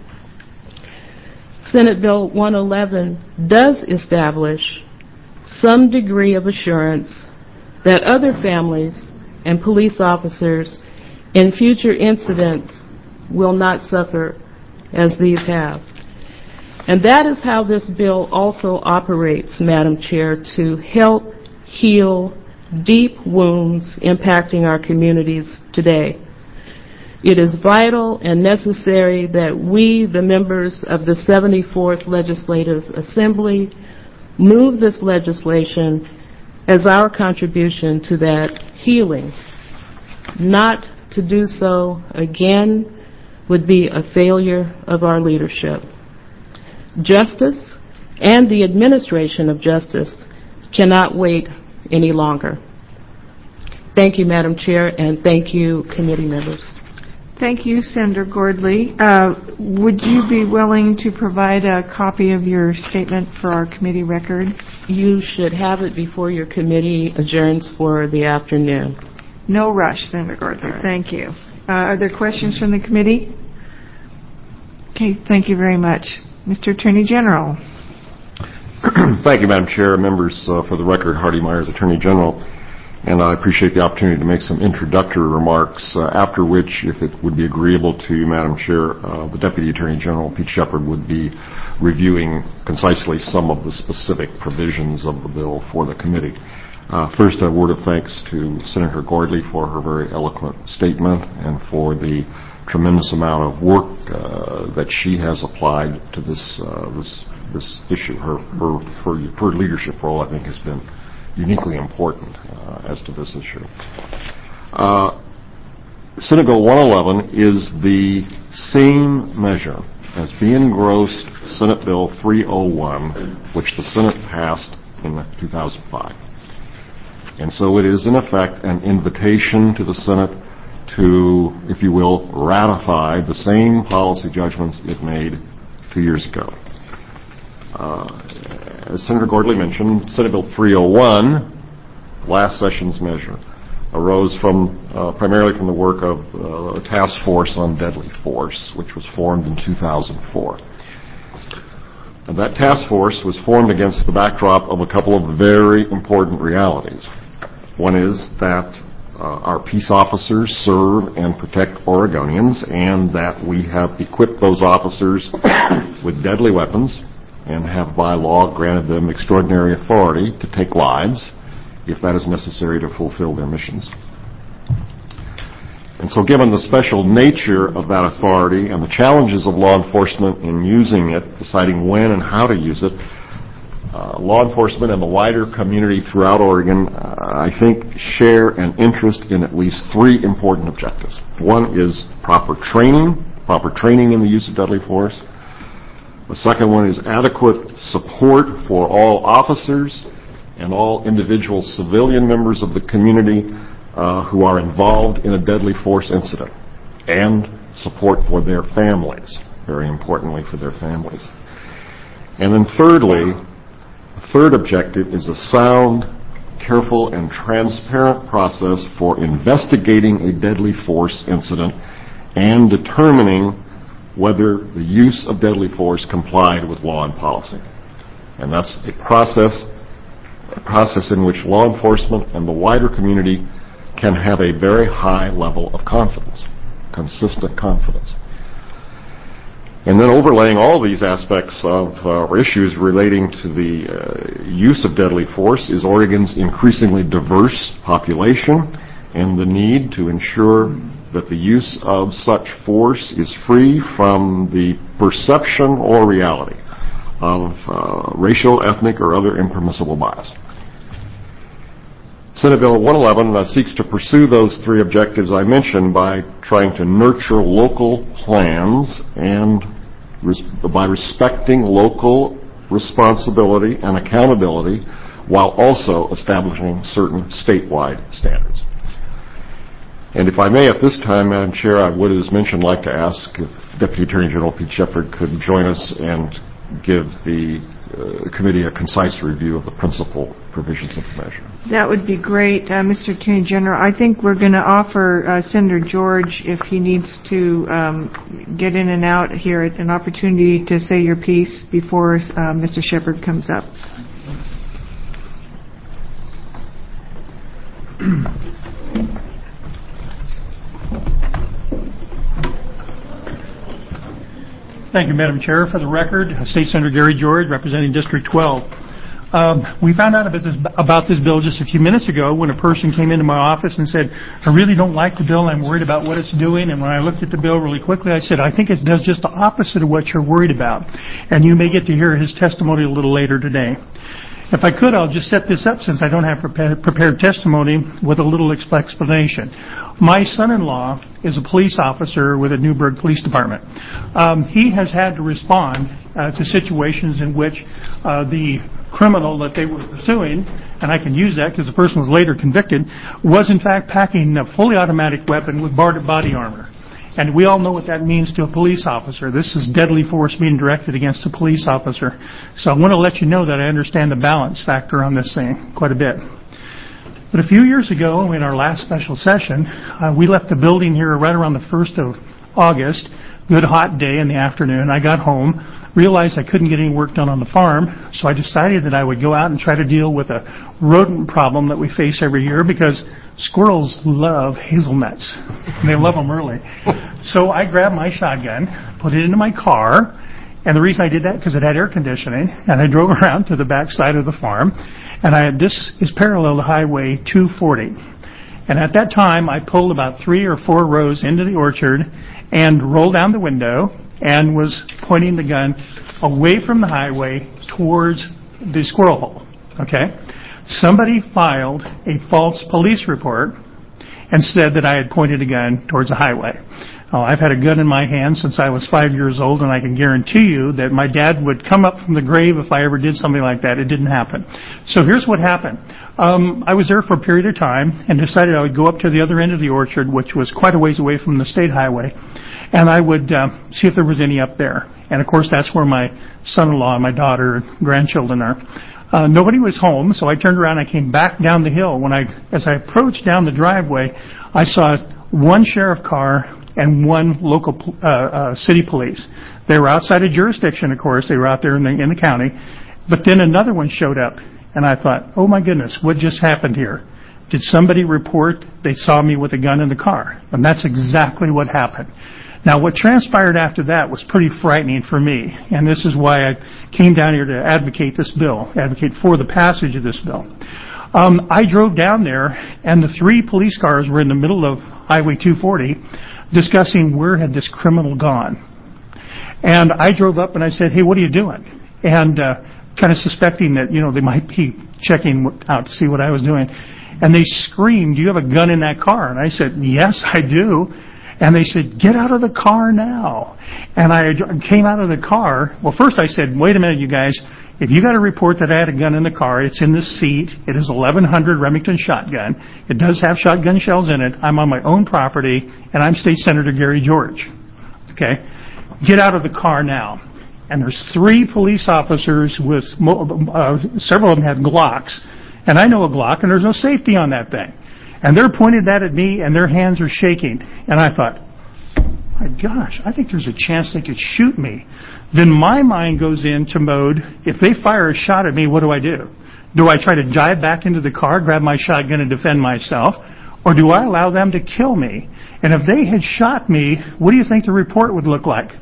Senate Bill 111 does establish some degree of assurance that other families and police officers in future incidents will not suffer as these have. And that is how this bill also operates, Madam Chair, to help heal deep wounds impacting our communities today. It is vital and necessary that we, the members of the 74th Legislative Assembly, move this legislation as our contribution to that healing. Not to do so again would be a failure of our leadership. Justice and the administration of justice cannot wait any longer. Thank you, Madam Chair, and thank you, committee members. Thank you, Senator Gordley. Would you be willing to provide a copy of your statement for our committee record? You should have it before your committee adjourns for the afternoon. No rush, Senator Gordley. Thank you. Are there questions from the committee? Okay, thank you very much. Mr. Attorney General. Thank you, Madam Chair. Members, for the record, Hardy Myers, Attorney General. And I appreciate the opportunity to make some introductory remarks, after which, if it would be agreeable to you, Madam Chair, the Deputy Attorney General, Pete Shepard, would be reviewing concisely some of the specific provisions of the bill for the committee. First, a word of thanks to Senator Gordley for her very eloquent statement and for the tremendous amount of work that she has applied to this issue. Her leadership role, I think, has been uniquely important as to this issue. Senate Bill 111 is the same measure as being engrossed Senate Bill 301, which the Senate passed in 2005. And so it is, in effect, an invitation to the Senate to, if you will, ratify the same policy judgments it made 2 years ago. As Senator Gordley mentioned, Senate Bill 301, last session's measure, arose primarily from the work of a task force on deadly force, which was formed in 2004. And that task force was formed against the backdrop of a couple of very important realities. One is that our peace officers serve and protect Oregonians, and that we have equipped those officers with deadly weapons and have by law granted them extraordinary authority to take lives if that is necessary to fulfill their missions. And so given the special nature of that authority and the challenges of law enforcement in using it, deciding when and how to use it, law enforcement and the wider community throughout Oregon, I think, share an interest in at least three important objectives. One is proper training in the use of deadly force. The second one is adequate support for all officers and all individual civilian members of the community who are involved in a deadly force incident, and support for their families, very importantly for their families. And then thirdly, the third objective is a sound, careful, and transparent process for investigating a deadly force incident and determining whether the use of deadly force complied with law and policy. And that's a process in which law enforcement and the wider community can have a very high level of confidence, consistent confidence. And then overlaying all these aspects of or issues relating to the use of deadly force is Oregon's increasingly diverse population and the need to ensure that the use of such force is free from the perception or reality of racial, ethnic, or other impermissible bias. Senate Bill 111 seeks to pursue those three objectives I mentioned by trying to nurture local plans and by respecting local responsibility and accountability while also establishing certain statewide standards. And if I may, at this time, Madam Chair, I would, as mentioned, like to ask if Deputy Attorney General Pete Shepard could join us and give the committee a concise review of the principal provisions of the measure. That would be great, Mr. Attorney General. I think we're going to offer Senator George, if he needs to get in and out here, an opportunity to say your piece before Mr. Shepard comes up. Thank you, Madam Chair. For the record, State Senator Gary George, representing District 12. We found out about this bill just a few minutes ago when a person came into my office and said, I really don't like the bill, I'm worried about what it's doing. And when I looked at the bill really quickly, I said, I think it does just the opposite of what you're worried about. And you may get to hear his testimony a little later today. If I could, I'll just set this up, since I don't have prepared testimony, with a little explanation. My son-in-law is a police officer with the Newburgh Police Department. He has had to respond to situations in which the criminal that they were pursuing, and I can use that because the person was later convicted, was in fact packing a fully automatic weapon with body armor. And we all know what that means to a police officer. This is deadly force being directed against a police officer. So I want to let you know that I understand the balance factor on this thing quite a bit. But a few years ago, in our last special session, we left the building here right around the 1st of August, good hot day in the afternoon. I got home, realized I couldn't get any work done on the farm, so I decided that I would go out and try to deal with a rodent problem that we face every year, because squirrels love hazelnuts. They love them early. So I grabbed my shotgun, put it into my car, and the reason I did that because it had air conditioning, and I drove around to the back side of the farm, and this is parallel to Highway 240. And at that time, I pulled about 3 or 4 rows into the orchard and rolled down the window and was pointing the gun away from the highway towards the squirrel hole. Okay? Somebody filed a false police report and said that I had pointed a gun towards a highway. I've had a gun in my hand since I was 5 years old, and I can guarantee you that my dad would come up from the grave if I ever did something like that. It didn't happen. So here's what happened. I was there for a period of time and decided I would go up to the other end of the orchard, which was quite a ways away from the state highway, and I would see if there was any up there. And, of course, that's where my son-in-law and my daughter and grandchildren are. Nobody was home, so I turned around and I came back down the hill. As I approached down the driveway, I saw one sheriff car and one local city police. They were outside of jurisdiction, of course. They were out there in the county. But then another one showed up, and I thought, oh, my goodness, what just happened here? Did somebody report they saw me with a gun in the car? And that's exactly what happened. Now, what transpired after that was pretty frightening for me, and this is why I came down here to advocate for the passage of this bill. I drove down there, and the 3 police cars were in the middle of Highway 240, discussing where had this criminal gone. And I drove up and I said, hey, what are you doing? And kind of suspecting that, they might be checking out to see what I was doing. And they screamed, do you have a gun in that car? And I said, yes, I do. And they said, get out of the car now. And I came out of the car. Well, first I said, wait a minute, you guys. If you got a report that I had a gun in the car, it's in the seat. It is 1100 Remington shotgun. It does have shotgun shells in it. I'm on my own property, and I'm State Senator Gary George. Okay? Get out of the car now. And there's 3 police officers with, several of them had Glocks. And I know a Glock, and there's no safety on that thing. And they're pointing that at me, and their hands are shaking. And I thought, my gosh, I think there's a chance they could shoot me. Then my mind goes into mode, if they fire a shot at me, what do? Do I try to dive back into the car, grab my shotgun, and defend myself? Or do I allow them to kill me? And if they had shot me, what do you think the report would look like?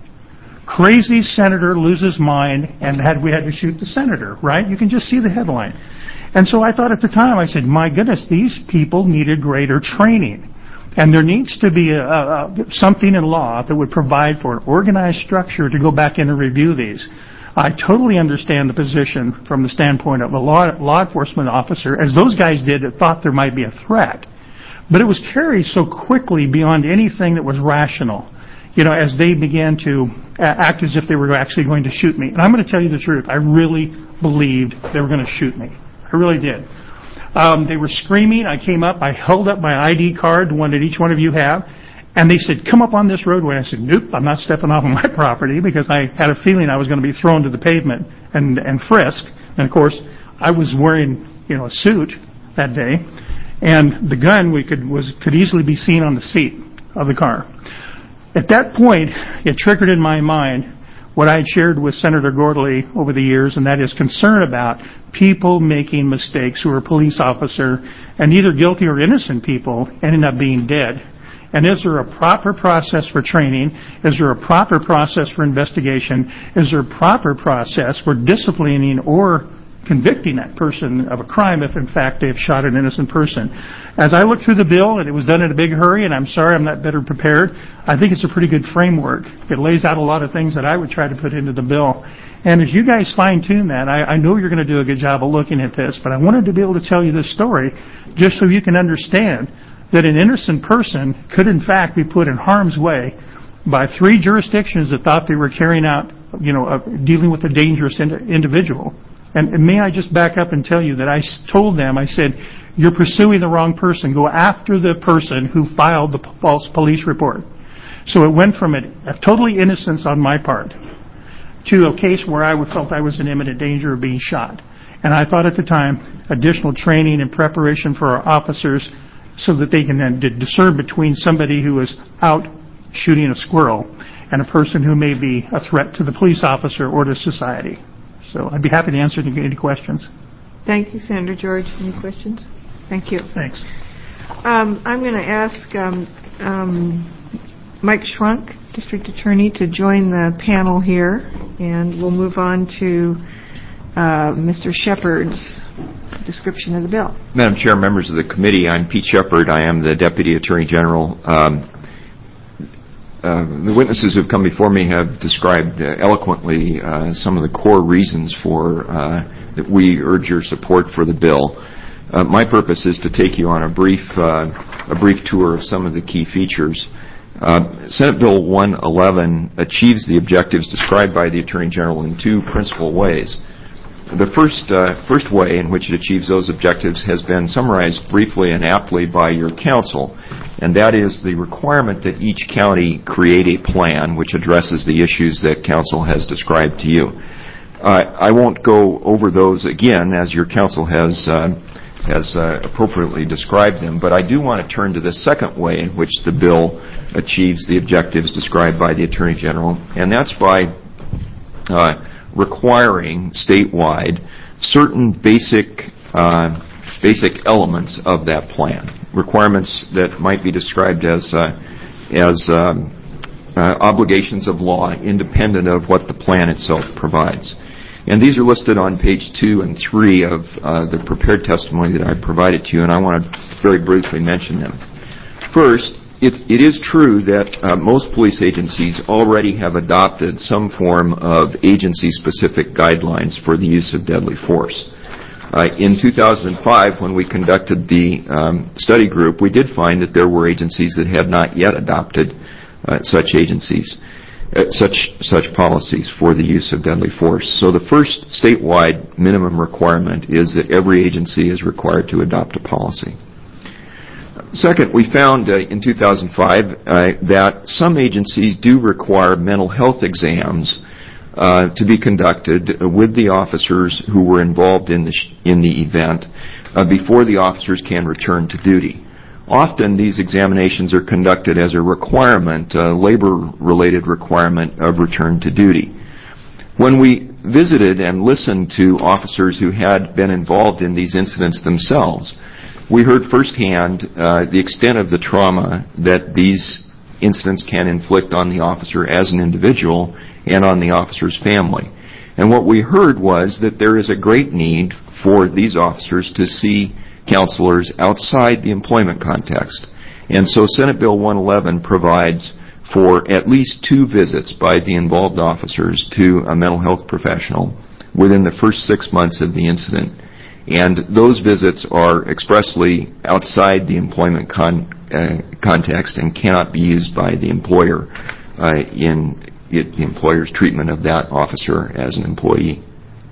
Crazy senator loses mind, and we had to shoot the senator, right? You can just see the headline. And so I thought at the time, I said, my goodness, these people needed greater training. And there needs to be something in law that would provide for an organized structure to go back in and review these. I totally understand the position from the standpoint of a law enforcement officer, as those guys did that thought there might be a threat. But it was carried so quickly beyond anything that was rational, as they began to act as if they were actually going to shoot me. And I'm going to tell you the truth. I really believed they were going to shoot me. I really did. They were screaming. I came up. I held up my ID card, the one that each one of you have, and they said, come up on this roadway. I said, nope, I'm not stepping off of my property, because I had a feeling I was going to be thrown to the pavement and frisked. And, of course, I was wearing, a suit that day, and the gun could easily be seen on the seat of the car. At that point, it triggered in my mind what I had shared with Senator Gordley over the years, and that is concern about people making mistakes who are a police officer, and either guilty or innocent people ending up being dead. And is there a proper process for training? Is there a proper process for investigation? Is there a proper process for disciplining or convicting that person of a crime if, in fact, they have shot an innocent person? As I looked through the bill, and it was done in a big hurry, and I'm sorry I'm not better prepared, I think it's a pretty good framework. It lays out a lot of things that I would try to put into the bill. And as you guys fine-tune that, I know you're going to do a good job of looking at this, but I wanted to be able to tell you this story just so you can understand that an innocent person could, in fact, be put in harm's way by 3 jurisdictions that thought they were carrying out, dealing with a dangerous individual. And may I just back up and tell you that I told them, I said, you're pursuing the wrong person. Go after the person who filed the false police report. So it went from a totally innocence on my part to a case where I felt I was in imminent danger of being shot. And I thought at the time, additional training and preparation for our officers so that they can then discern between somebody who is out shooting a squirrel and a person who may be a threat to the police officer or to society. So I'd be happy to answer any questions. Thank you, Senator George. Any questions? Thank you. Thanks. I'm going to ask Mike Schrunk, District Attorney, to join the panel here, and we'll move on to Mr. Shepard's description of the bill. Madam Chair, members of the committee, I'm Pete Shepard. I am the Deputy Attorney General. The witnesses who have come before me have described eloquently some of the core reasons for that we urge your support for the bill. My purpose is to take you on a brief tour of some of the key features. Senate Bill 111 achieves the objectives described by the Attorney General in 2 principal ways. The first way in which it achieves those objectives has been summarized briefly and aptly by your counsel, and that is the requirement that each county create a plan which addresses the issues that counsel has described to you. I won't go over those again, as your counsel has appropriately described them, but I do want to turn to the second way in which the bill achieves the objectives described by the Attorney General, and that's by requiring statewide certain basic elements of that plan, requirements that might be described as obligations of law independent of what the plan itself provides. And these are listed on page 2 and 3 of the prepared testimony that I provided to you, and I want to very briefly mention them. First, It is true that most police agencies already have adopted some form of agency-specific guidelines for the use of deadly force. In 2005, when we conducted the study group, we did find that there were agencies that had not yet adopted such policies for the use of deadly force. So the first statewide minimum requirement is that every agency is required to adopt a policy. Second, we found in 2005 that some agencies do require mental health exams to be conducted with the officers who were involved in the event before the officers can return to duty. Often these examinations are conducted as a requirement, a labor-related requirement of return to duty. When we visited and listened to officers who had been involved in these incidents themselves, we heard firsthand the extent of the trauma that these incidents can inflict on the officer as an individual and on the officer's family. And what we heard was that there is a great need for these officers to see counselors outside the employment context. And so Senate Bill 111 provides for at least 2 visits by the involved officers to a mental health professional within the first 6 months of the incident. And those visits are expressly outside the employment context and cannot be used by the employer in the employer's treatment of that officer as an employee.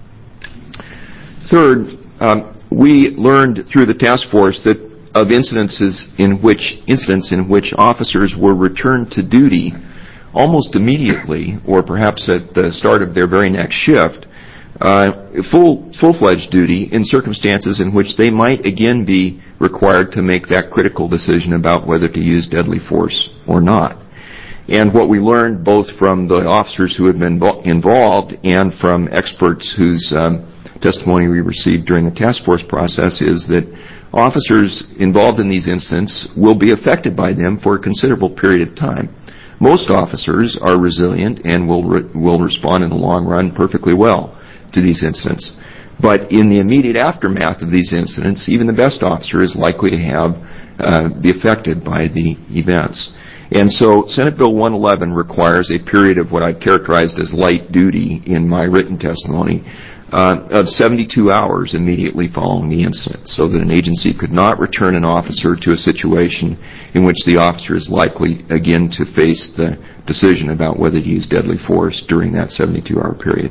Third, we learned through the task force that of incidents in which officers were returned to duty almost immediately, or perhaps at the start of their very next shift, full-fledged duty in circumstances in which they might again be required to make that critical decision about whether to use deadly force or not. And what we learned both from the officers who had been involved and from experts whose testimony we received during the task force process is that officers involved in these incidents will be affected by them for a considerable period of time. Most officers are resilient and will respond in the long run perfectly well to these incidents. But in the immediate aftermath of these incidents, even the best officer is likely to be affected by the events. And so Senate Bill 111 requires a period of what I've characterized as light duty in my written testimony of 72 hours immediately following the incident, so that an agency could not return an officer to a situation in which the officer is likely again to face the decision about whether to use deadly force during that 72-hour period.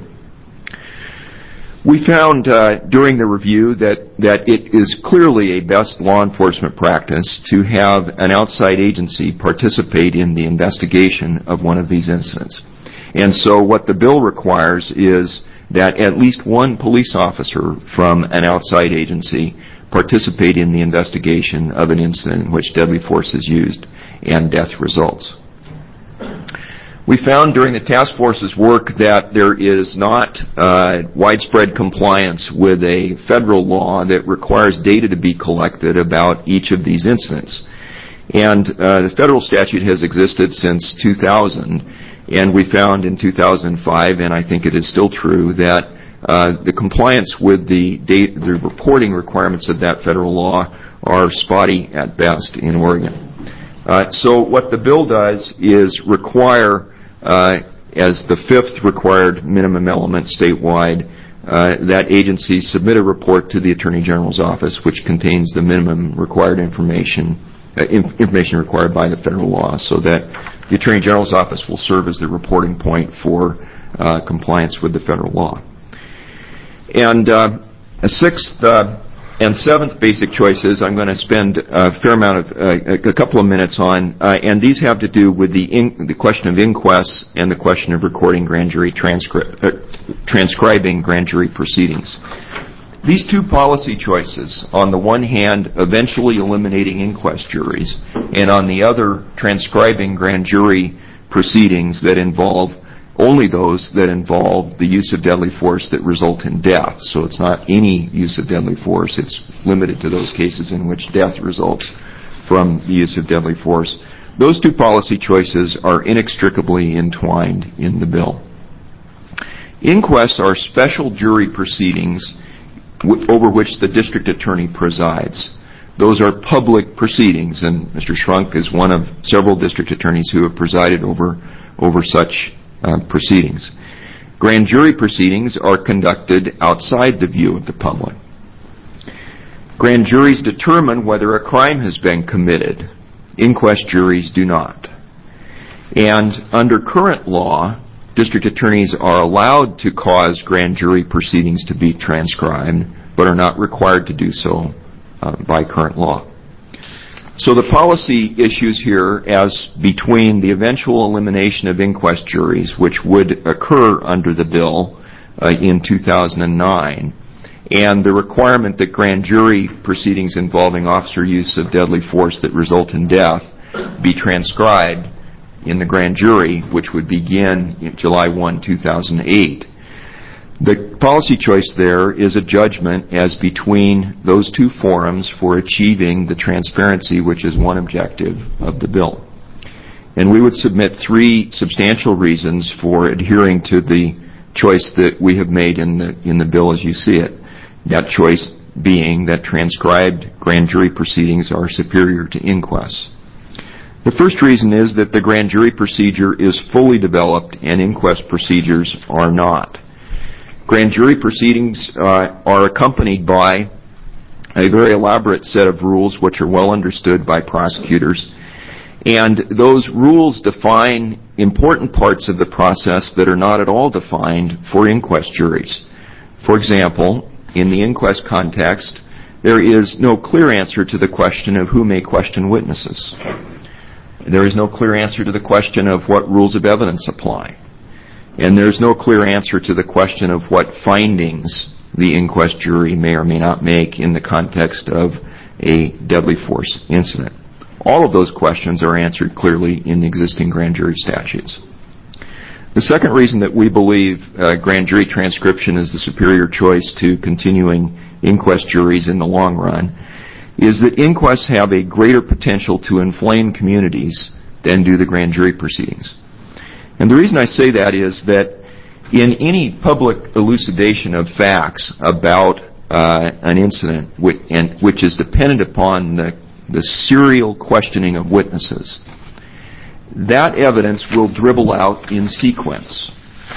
We found during the review that it is clearly a best law enforcement practice to have an outside agency participate in the investigation of one of these incidents. And so what the bill requires is that at least one police officer from an outside agency participate in the investigation of an incident in which deadly force is used and death results. We found during the task force's work that there is not widespread compliance with a federal law that requires data to be collected about each of these incidents. And the federal statute has existed since 2000, and we found in 2005, and I think it is still true, that the compliance with the reporting requirements of that federal law are spotty at best in Oregon. So what the bill does is require, as the 5th required minimum element statewide, that agencies submit a report to the Attorney General's office which contains the minimum required information required by the federal law, so that the Attorney General's office will serve as the reporting point for compliance with the federal law. And a 6th and 7th basic choices I'm going to spend a fair amount of a couple of minutes on, and these have to do with the question of inquests and the question of recording grand jury transcribing grand jury proceedings. These two policy choices, on the one hand eventually eliminating inquest juries, and on the other transcribing grand jury proceedings that involve only those that involve the use of deadly force that result in death. So it's not any use of deadly force. It's limited to those cases in which death results from the use of deadly force. Those two policy choices are inextricably entwined in the bill. Inquests are special jury proceedings over which the district attorney presides. Those are public proceedings, and Mr. Schrunk is one of several district attorneys who have presided over such proceedings. Grand jury proceedings are conducted outside the view of the public. Grand juries determine whether a crime has been committed. Inquest juries do not. And under current law, district attorneys are allowed to cause grand jury proceedings to be transcribed, but are not required to do so by current law. So the policy issues here as between the eventual elimination of inquest juries, which would occur under the bill in 2009, and the requirement that grand jury proceedings involving officer use of deadly force that result in death be transcribed in the grand jury, which would begin July 1, 2008. The policy choice there is a judgment as between those two forums for achieving the transparency, which is one objective of the bill. And we would submit three substantial reasons for adhering to the choice that we have made in the bill as you see it. That choice being that transcribed grand jury proceedings are superior to inquests. The first reason is that the grand jury procedure is fully developed and inquest procedures are not. Grand jury proceedings are accompanied by a very elaborate set of rules which are well understood by prosecutors. And those rules define important parts of the process that are not at all defined for inquest juries. For example, in the inquest context, there is no clear answer to the question of who may question witnesses. There is no clear answer to the question of what rules of evidence apply. And there's no clear answer to the question of what findings the inquest jury may or may not make in the context of a deadly force incident. All of those questions are answered clearly in the existing grand jury statutes. The second reason that we believe grand jury transcription is the superior choice to continuing inquest juries in the long run is that inquests have a greater potential to inflame communities than do the grand jury proceedings. And the reason I say that is that in any public elucidation of facts about an incident which is dependent upon the serial questioning of witnesses, that evidence will dribble out in sequence.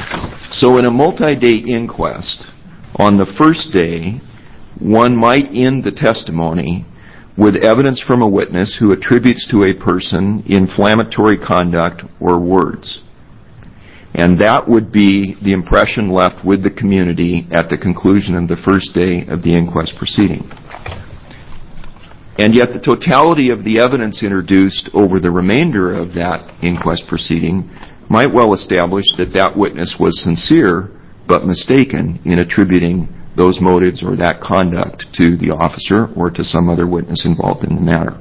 So in a multi-day inquest, on the first day, one might end the testimony with evidence from a witness who attributes to a person inflammatory conduct or words. And that would be the impression left with the community at the conclusion of the first day of the inquest proceeding. And yet the totality of the evidence introduced over the remainder of that inquest proceeding might well establish that that witness was sincere but mistaken in attributing those motives or that conduct to the officer or to some other witness involved in the matter.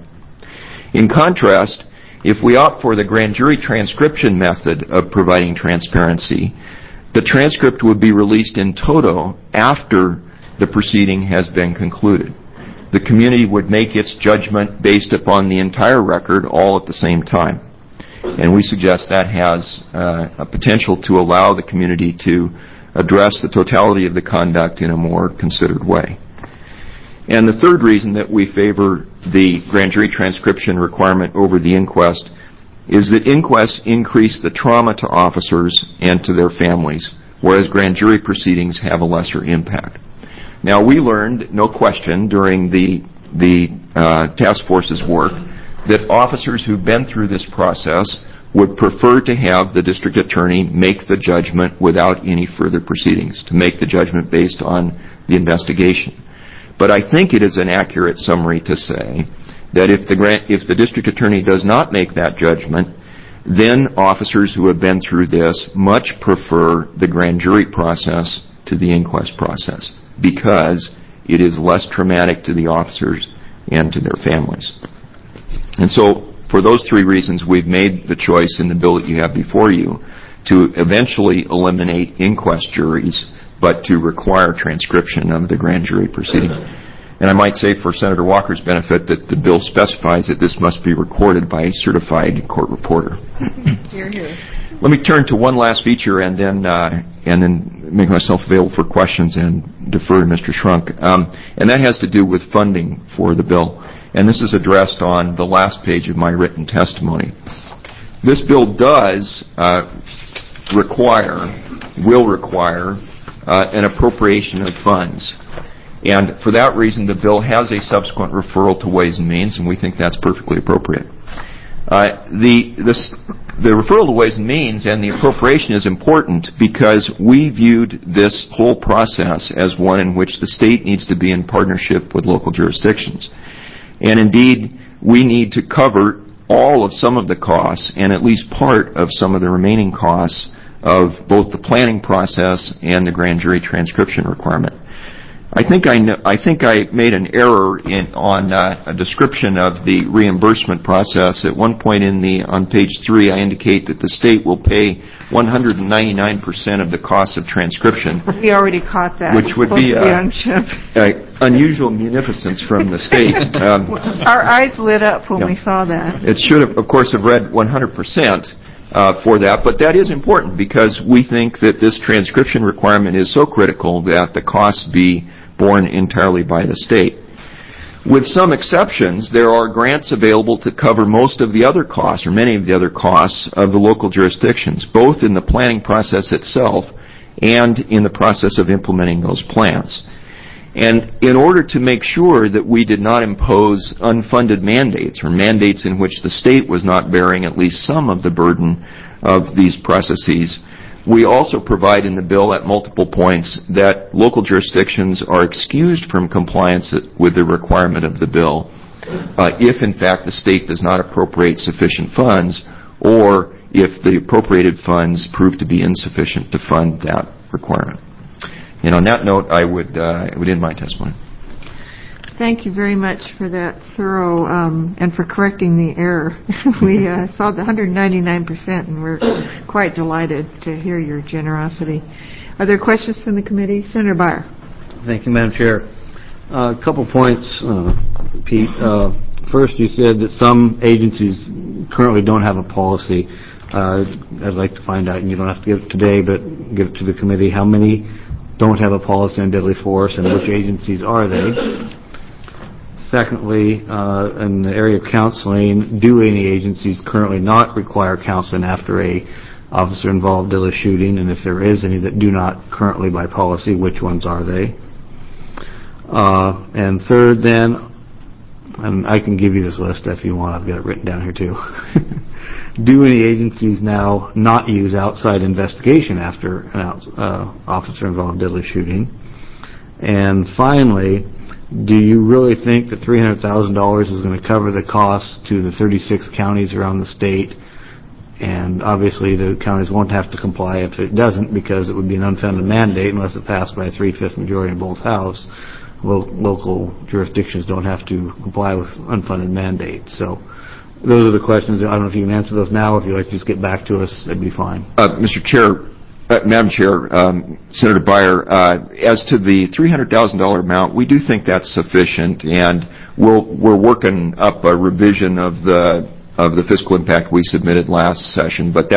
In contrast, if we opt for the grand jury transcription method of providing transparency, the transcript would be released in toto after the proceeding has been concluded. The community would make its judgment based upon the entire record all at the same time. And we suggest that has a potential to allow the community to address the totality of the conduct in a more considered way. And the third reason that we favor the grand jury transcription requirement over the inquest is that inquests increase the trauma to officers and to their families, whereas grand jury proceedings have a lesser impact. Now, we learned, no question, during the task force's work, that officers who've been through this process would prefer to have the district attorney make the judgment without any further proceedings, to make the judgment based on the investigation. But I think it is an accurate summary to say that if the district attorney does not make that judgment, then officers who have been through this much prefer the grand jury process to the inquest process because it is less traumatic to the officers and to their families. And so, for those three reasons, we've made the choice in the bill that you have before you to eventually eliminate inquest juries, but to require transcription of the grand jury proceeding. And I might say for Senator Walker's benefit that the bill specifies that this must be recorded by a certified court reporter. Hear, hear. Let me turn to one last feature and then make myself available for questions and defer to Mr. Schrunk. And that has to do with funding for the bill. and this is addressed on the last page of my written testimony. This bill does will require an appropriation of funds. And for that reason, the bill has a subsequent referral to Ways and Means, and we think that's perfectly appropriate. The referral to Ways and Means and the appropriation is important because we viewed this whole process as one in which the state needs to be in partnership with local jurisdictions. And indeed, we need to cover all of some of the costs and at least part of some of the remaining costs of both the planning process and the grand jury transcription requirement. I think I made an error on a description of the reimbursement process. At one point on page 3, I indicate that the state will pay 199% of the cost of transcription. We already caught that. Which would be unusual munificence from the state. Our eyes lit up when we saw that. It should have, of course, have read 100%. For that, but that is important because we think that this transcription requirement is so critical that the costs be borne entirely by the state. With some exceptions, there are grants available to cover most of the other costs, or many of the other costs, of the local jurisdictions, both in the planning process itself and in the process of implementing those plans. And in order to make sure that we did not impose unfunded mandates, or mandates in which the state was not bearing at least some of the burden of these processes, we also provide in the bill at multiple points that local jurisdictions are excused from compliance with the requirement of the bill if, in fact, the state does not appropriate sufficient funds, or if the appropriated funds prove to be insufficient to fund that requirement. And on that note, I would end my testimony. Thank you very much for that thorough and for correcting the error. We saw the 199%, and we're quite delighted to hear your generosity. Are there questions from the committee? Senator Byer. Thank you, Madam Chair. A couple points, Pete. First, you said that some agencies currently don't have a policy. I'd like to find out, and you don't have to give it today, but give it to the committee, how many don't have a policy on deadly force, and which agencies are they? Secondly, in the area of counseling, do any agencies currently not require counseling after a officer-involved deadly shooting? And if there is any that do not currently by policy, which ones are they? And third, then, and I can give you this list if you want. I've got it written down here too. Do any agencies now not use outside investigation after an officer-involved deadly shooting? And finally, do you really think that $300,000 is going to cover the costs to the 36 counties around the state? And obviously the counties won't have to comply if it doesn't, because it would be an unfunded mandate unless it passed by a 3/5 majority in both houses. Local jurisdictions don't have to comply with unfunded mandates. So those are the questions. I don't know if you can answer those now. If you'd like to just get back to us, that'd be fine. Mr. Chair, Madam Chair, Senator Byer, as to the $300,000 amount, we do think that's sufficient, and we're working up a revision of the fiscal impact we submitted last session. But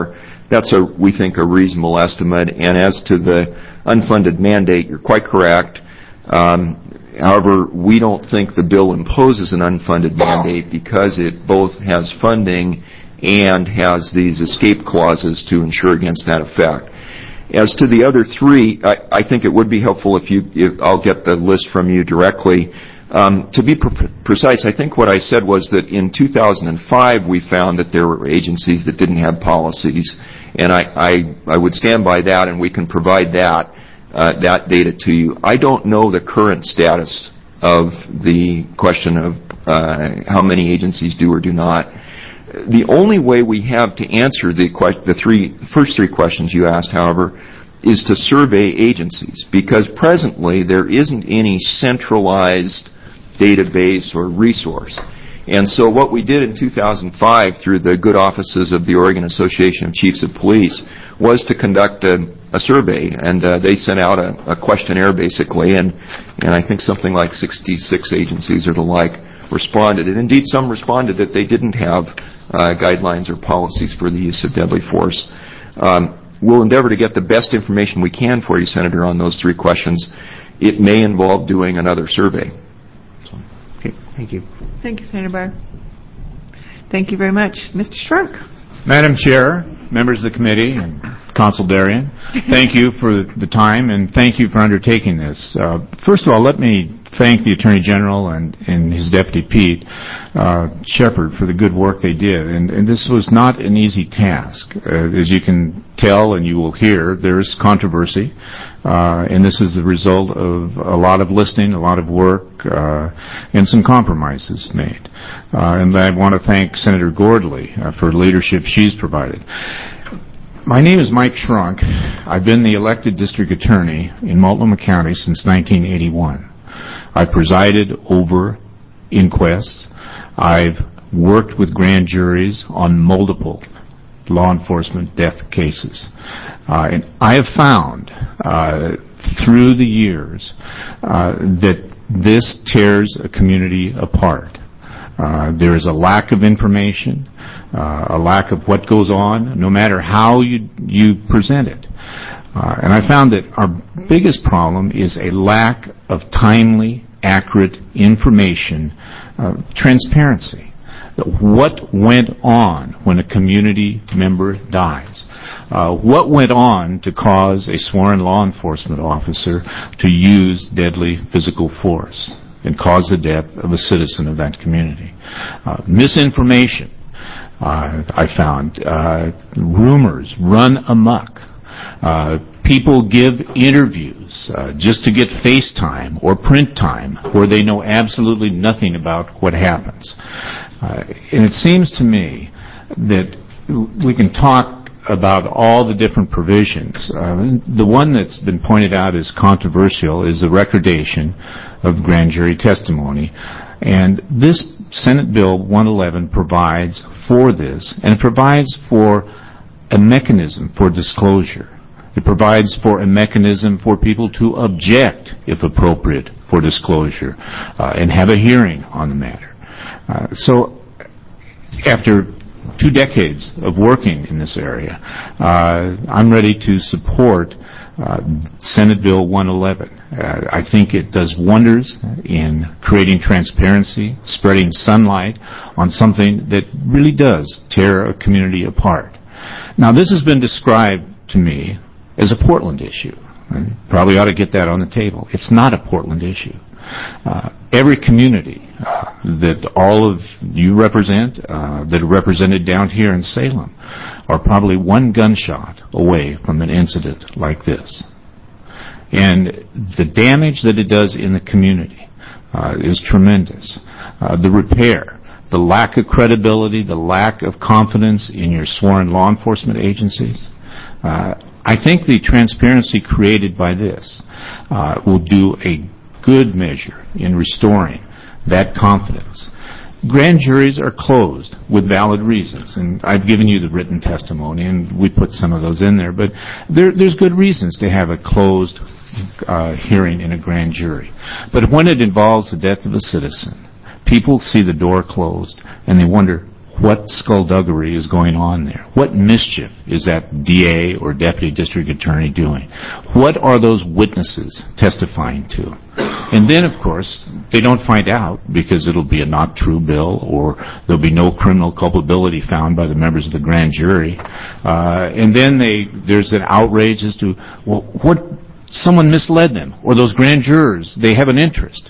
we think a reasonable estimate. And as to the unfunded mandate, you're quite correct. However, we don't think the bill imposes an unfunded mandate because it both has funding and has these escape clauses to ensure against that effect. As to the other three, I think it would be helpful if I'll get the list from you directly. To be precise, I think what I said was that in 2005 we found that there were agencies that didn't have policies, and I would stand by that, and we can provide that data to you. I don't know the current status of the question of how many agencies do or do not. The only way we have to answer the first three questions you asked, however, is to survey agencies, because presently there isn't any centralized database or resource. And so what we did in 2005 through the good offices of the Oregon Association of Chiefs of Police was to conduct a survey, and they sent out a questionnaire basically, and I think something like 66 agencies or the like responded. And indeed some responded that they didn't have guidelines or policies for the use of deadly force. We'll endeavor to get the best information we can for you, Senator, on those three questions. It may involve doing another survey. So, okay. Thank you. Thank you, Senator Barr. Thank you very much. Mr. Strunk. Madam Chair, members of the committee, and Consul Darien, thank you for the time and thank you for undertaking this. First of all, let me thank the Attorney General and his deputy, Pete Shepard, for the good work they did. And this was not an easy task. As you can tell and you will hear, there's controversy, and this is the result of a lot of listening, a lot of work, and some compromises made. And I want to thank Senator Gordley for leadership she's provided. My name is Mike Schrunk. I've been the elected district attorney in Multnomah County since 1981. I've presided over inquests. I've worked with grand juries on multiple law enforcement death cases. And I have found through the years that this tears a community apart. There is a lack of information, a lack of what goes on, no matter how you present it. And I found that our biggest problem is a lack of timely, accurate information, transparency. What went on when a community member dies? What went on to cause a sworn law enforcement officer to use deadly physical force and cause the death of a citizen of that community? Misinformation, I found. Rumors run amok. People give interviews just to get face time or print time where they know absolutely nothing about what happens. And it seems to me that we can talk about all the different provisions. The one that's been pointed out as controversial is the recordation of grand jury testimony. And this Senate Bill 111 provides for this, and it provides for a mechanism for disclosure. It provides for a mechanism for people to object, if appropriate, for disclosure, and have a hearing on the matter. So, after 2 decades of working in this area, I'm ready to support Senate Bill 111. I think it does wonders in creating transparency, spreading sunlight on something that really does tear a community apart. Now, this has been described to me as a Portland issue. I probably ought to get that on the table. It's not a Portland issue. Every community that all of you represent, that are represented down here in Salem, are probably one gunshot away from an incident like this. And the damage that it does in the community is tremendous. The repair, the lack of credibility, the lack of confidence in your sworn law enforcement agencies. I think the transparency created by this will do a good measure in restoring that confidence. Grand juries are closed with valid reasons, and I've given you the written testimony, and we put some of those in there, but there's good reasons to have a closed hearing in a grand jury. But when it involves the death of a citizen, people see the door closed, and they wonder, what skullduggery is going on there? What mischief is that DA or Deputy District Attorney doing? What are those witnesses testifying to? And then, of course, they don't find out because it'll be a not true bill or there'll be no criminal culpability found by the members of the grand jury. And then there's an outrage as to, well, what, someone misled them, or those grand jurors, they have an interest.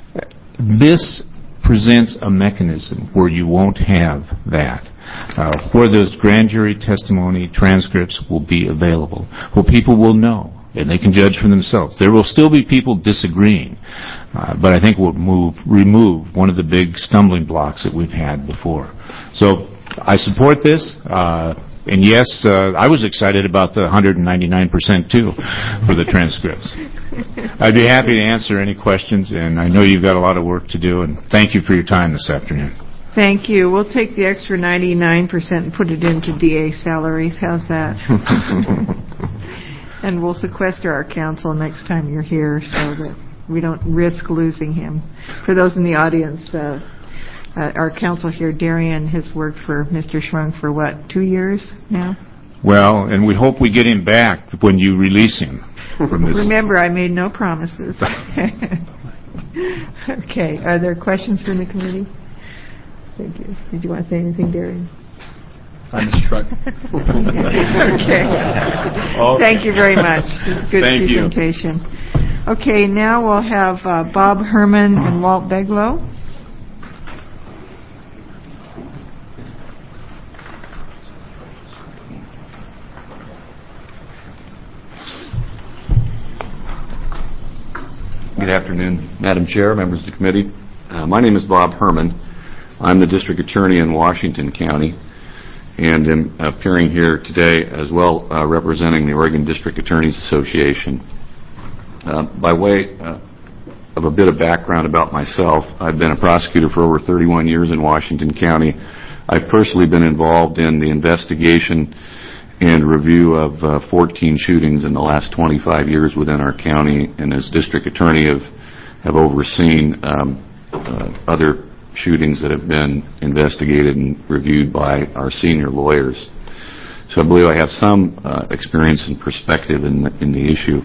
This presents a mechanism where you won't have that, where those grand jury testimony transcripts will be available, where people will know, and they can judge for themselves. There will still be people disagreeing, but I think we'll remove one of the big stumbling blocks that we've had before. So I support this. And yes, I was excited about the 199% too for the transcripts. I'd be happy to answer any questions, and I know you've got a lot of work to do, and thank you for your time this afternoon. Thank you. We'll take the extra 99% and put it into DA salaries. How's that? And we'll sequester our counsel next time you're here so that we don't risk losing him. For those in the audience, our counsel here, Darien, has worked for Mr. Schrunk for, 2 years now? Well, and we hope we get him back when you release him from this. Remember, I made no promises. Okay. Are there questions from the committee? Thank you. Did you want to say anything, Darian? I'm struck. Okay. Thank you very much. It was a good presentation. Okay, now we'll have Bob Herman and Walt Beglow. Good afternoon, Madam Chair, members of the committee. My name is Bob Herman. I'm the District Attorney in Washington County and am appearing here today as well representing the Oregon District Attorneys Association. By way of a bit of background about myself, I've been a prosecutor for over 31 years in Washington County. I've personally been involved in the investigation and review of 14 shootings in the last 25 years within our county, and as District Attorney have overseen other shootings that have been investigated and reviewed by our senior lawyers. So I believe I have some experience and perspective in the issue.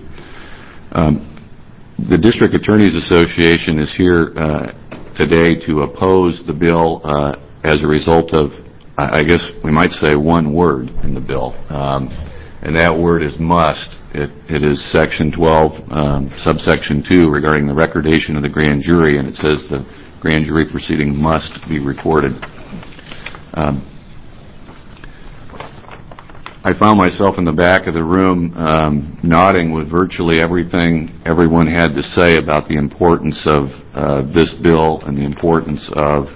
The District Attorneys Association is here today to oppose the bill as a result of, I guess we might say, one word in the bill, and that word is must. It is Section 12, subsection 2, regarding the recordation of the grand jury, and it says the grand jury proceeding must be recorded. I found myself in the back of the room nodding with virtually everything everyone had to say about the importance of this bill and the importance of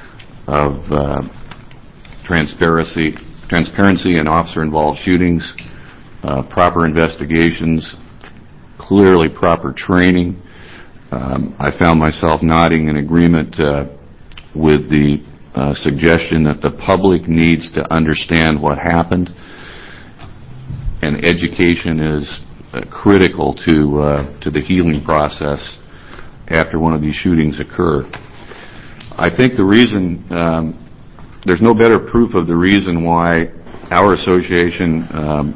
transparency in officer-involved shootings, proper investigations, clearly proper training. I found myself nodding in agreement with the suggestion that the public needs to understand what happened, and education is critical to the healing process after one of these shootings occur. I think the reason, there's no better proof of the reason why our association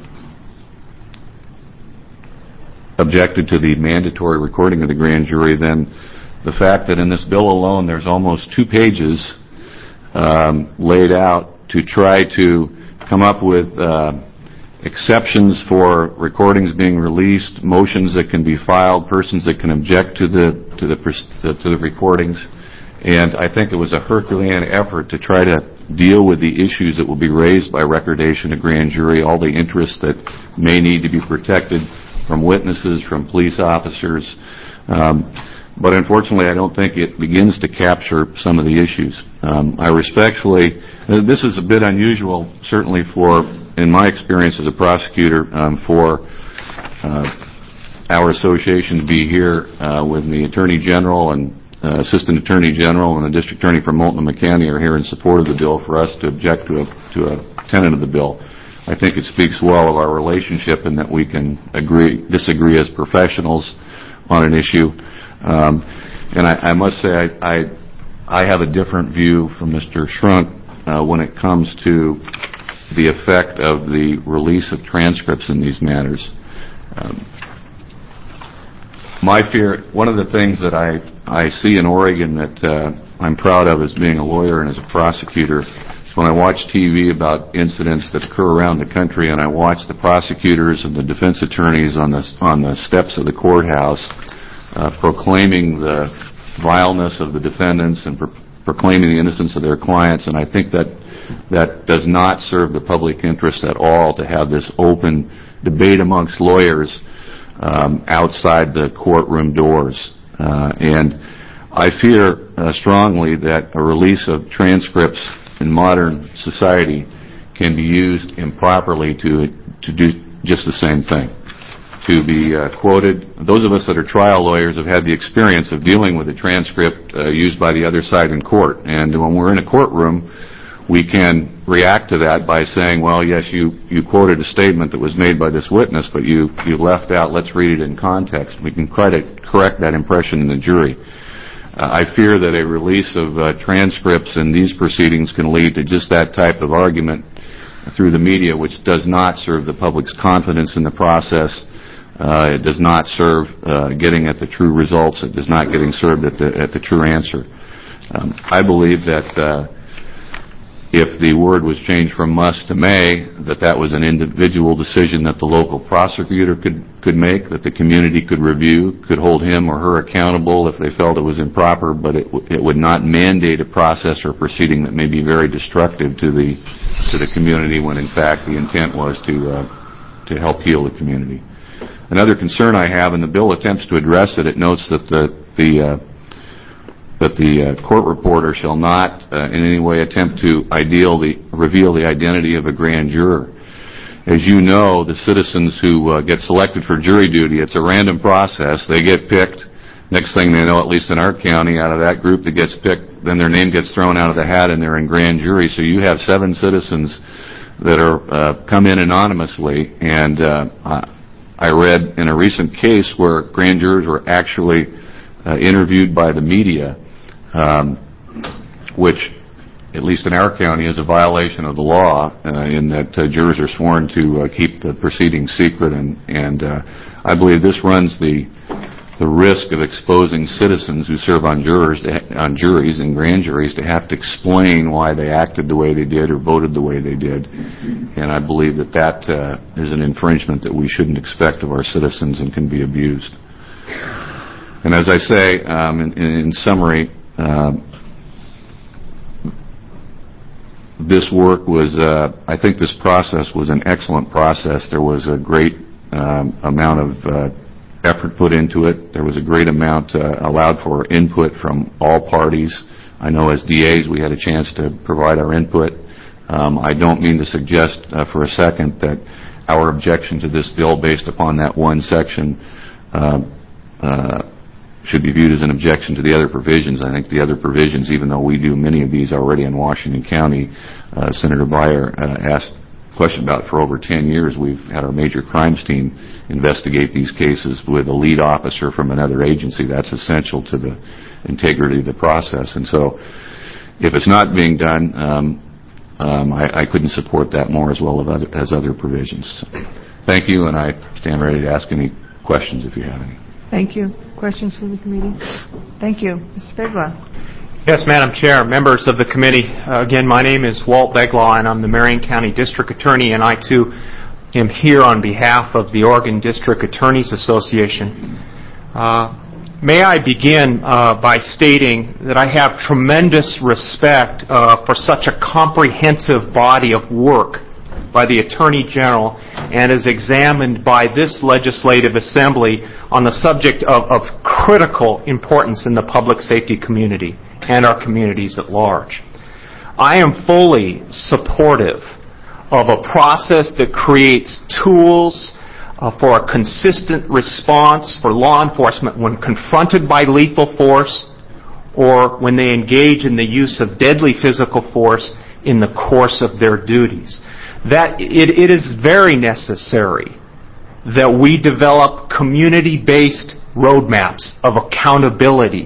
objected to the mandatory recording of the grand jury than the fact that in this bill alone there's almost 2 pages laid out to try to come up with exceptions for recordings being released, motions that can be filed, persons that can object to the recordings. And I think it was a Herculean effort to try to deal with the issues that will be raised by recordation of grand jury, all the interests that may need to be protected from witnesses, from police officers. But unfortunately, I don't think it begins to capture some of the issues. I respectfully, this is a bit unusual, certainly in my experience as a prosecutor, for our association to be here with the Attorney General and Assistant Attorney General and the District Attorney for Multnomah County are here in support of the bill for us to object to a tenet of the bill. I think it speaks well of our relationship and that we can disagree as professionals on an issue. And I must say I have a different view from Mr. Schrunk when it comes to the effect of the release of transcripts in these matters. My fear, one of the things that I see in Oregon that I'm proud of as being a lawyer and as a prosecutor is when I watch TV about incidents that occur around the country and I watch the prosecutors and the defense attorneys on the steps of the courthouse proclaiming the vileness of the defendants and proclaiming the innocence of their clients, and I think that does not serve the public interest at all to have this open debate amongst lawyers outside the courtroom doors. And I fear strongly that a release of transcripts in modern society can be used improperly to do just the same thing. To be quoted, those of us that are trial lawyers have had the experience of dealing with a transcript used by the other side in court. And when we're in a courtroom, we can react to that by saying, well, yes, you quoted a statement that was made by this witness, but you left out, let's read it in context. We can try to correct that impression in the jury. I fear that a release of transcripts in these proceedings can lead to just that type of argument through the media, which does not serve the public's confidence in the process It does not serve getting at the true results. It does not getting served at the true answer. I believe that if the word was changed from must to may, that was an individual decision that the local prosecutor could make, that the community could review, could hold him or her accountable if they felt it was improper, but it would not mandate a process or proceeding that may be very destructive to the community when in fact the intent was to help heal the community. Another concern I have, and the bill attempts to address it, it notes that the court reporter shall not in any way attempt to reveal the identity of a grand juror. As you know, the citizens who get selected for jury duty, it's a random process. They get picked. Next thing they know, at least in our county, out of that group that gets picked, then their name gets thrown out of the hat and they're in grand jury. So you have 7 citizens that are come in anonymously, and I read in a recent case where grand jurors were actually interviewed by the media, which, at least in our county, is a violation of the law in that jurors are sworn to keep the proceedings secret, and I believe this runs the risk of exposing citizens who serve on juries and grand juries to have to explain why they acted the way they did or voted the way they did, and I believe that is an infringement that we shouldn't expect of our citizens and can be abused. And as I say, in summary, this work was, I think this process was an excellent process. There was a great amount of effort put into it. There was a great amount allowed for input from all parties. I know as DAs we had a chance to provide our input. I don't mean to suggest for a second that our objection to this bill based upon that one section should be viewed as an objection to the other provisions. I think the other provisions, even though we do many of these already in Washington County, Senator Beyer asked a question about for over 10 years. We've had our major crimes team investigate these cases with a lead officer from another agency. That's essential to the integrity of the process. And so if it's not being done, I couldn't support that more as well as other provisions. So, thank you, and I stand ready to ask any questions if you have any. Thank you. Questions from the committee? Thank you. Mr. Beglaw. Yes, Madam Chair, members of the committee. Again, my name is Walt Beglaw, and I'm the Marion County District Attorney, and I, too, am here on behalf of the Oregon District Attorneys Association. May I begin by stating that I have tremendous respect for such a comprehensive body of work by the Attorney General and is examined by this legislative assembly on the subject of critical importance in the public safety community and our communities at large. I am fully supportive of a process that creates tools for a consistent response for law enforcement when confronted by lethal force or when they engage in the use of deadly physical force in the course of their duties. That it is very necessary that we develop community-based roadmaps of accountability,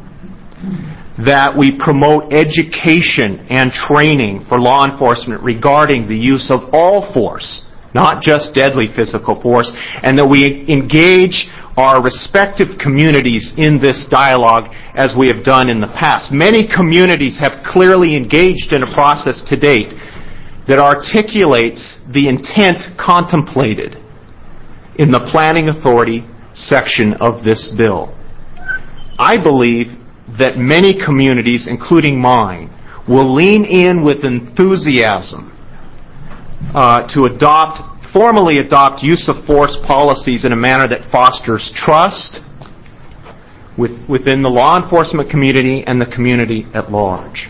that we promote education and training for law enforcement regarding the use of all force, not just deadly physical force, and that we engage our respective communities in this dialogue as we have done in the past. Many communities have clearly engaged in a process to date that articulates the intent contemplated in the Planning Authority section of this bill. I believe that many communities, including mine, will lean in with enthusiasm to formally adopt use of force policies in a manner that fosters trust within the law enforcement community and the community at large.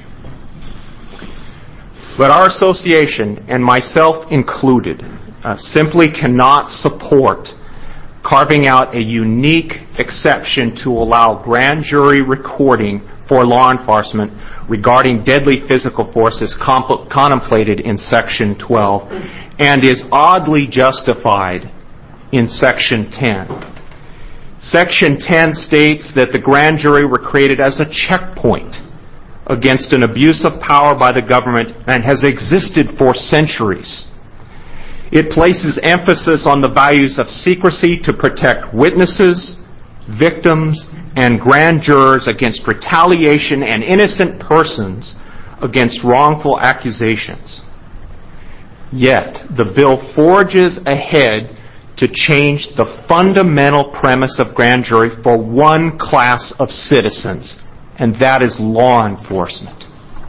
But our association, and myself included, simply cannot support carving out a unique exception to allow grand jury recording for law enforcement regarding deadly physical force as contemplated in Section 12 and is oddly justified in Section 10. Section 10 states that the grand jury were created as a checkpoint against an abuse of power by the government and has existed for centuries. It places emphasis on the values of secrecy to protect witnesses, victims, and grand jurors against retaliation and innocent persons against wrongful accusations. Yet, the bill forges ahead to change the fundamental premise of grand jury for one class of citizens, and that is law enforcement.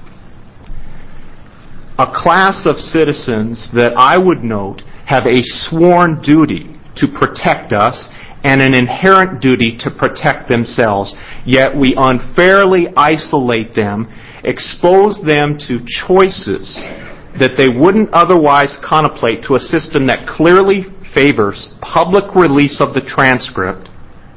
A class of citizens that I would note have a sworn duty to protect us and an inherent duty to protect themselves, yet we unfairly isolate them, expose them to choices that they wouldn't otherwise contemplate, to a system that clearly favors public release of the transcript,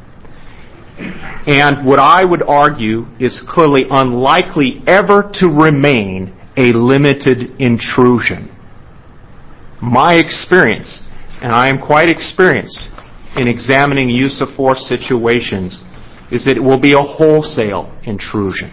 and what I would argue is clearly unlikely ever to remain a limited intrusion. My experience, and I am quite experienced in examining use of force situations, is that it will be a wholesale intrusion.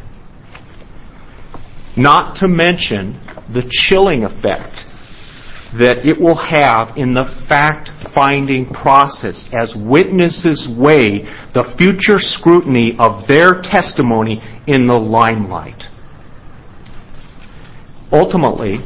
Not to mention the chilling effect that it will have in the fact-finding process as witnesses weigh the future scrutiny of their testimony in the limelight. Ultimately,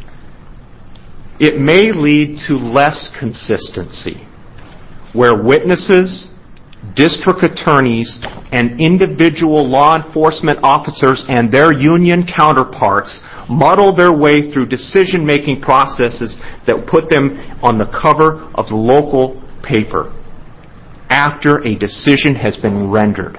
it may lead to less consistency, where witnesses, district attorneys, and individual law enforcement officers and their union counterparts muddle their way through decision-making processes that put them on the cover of the local paper after a decision has been rendered.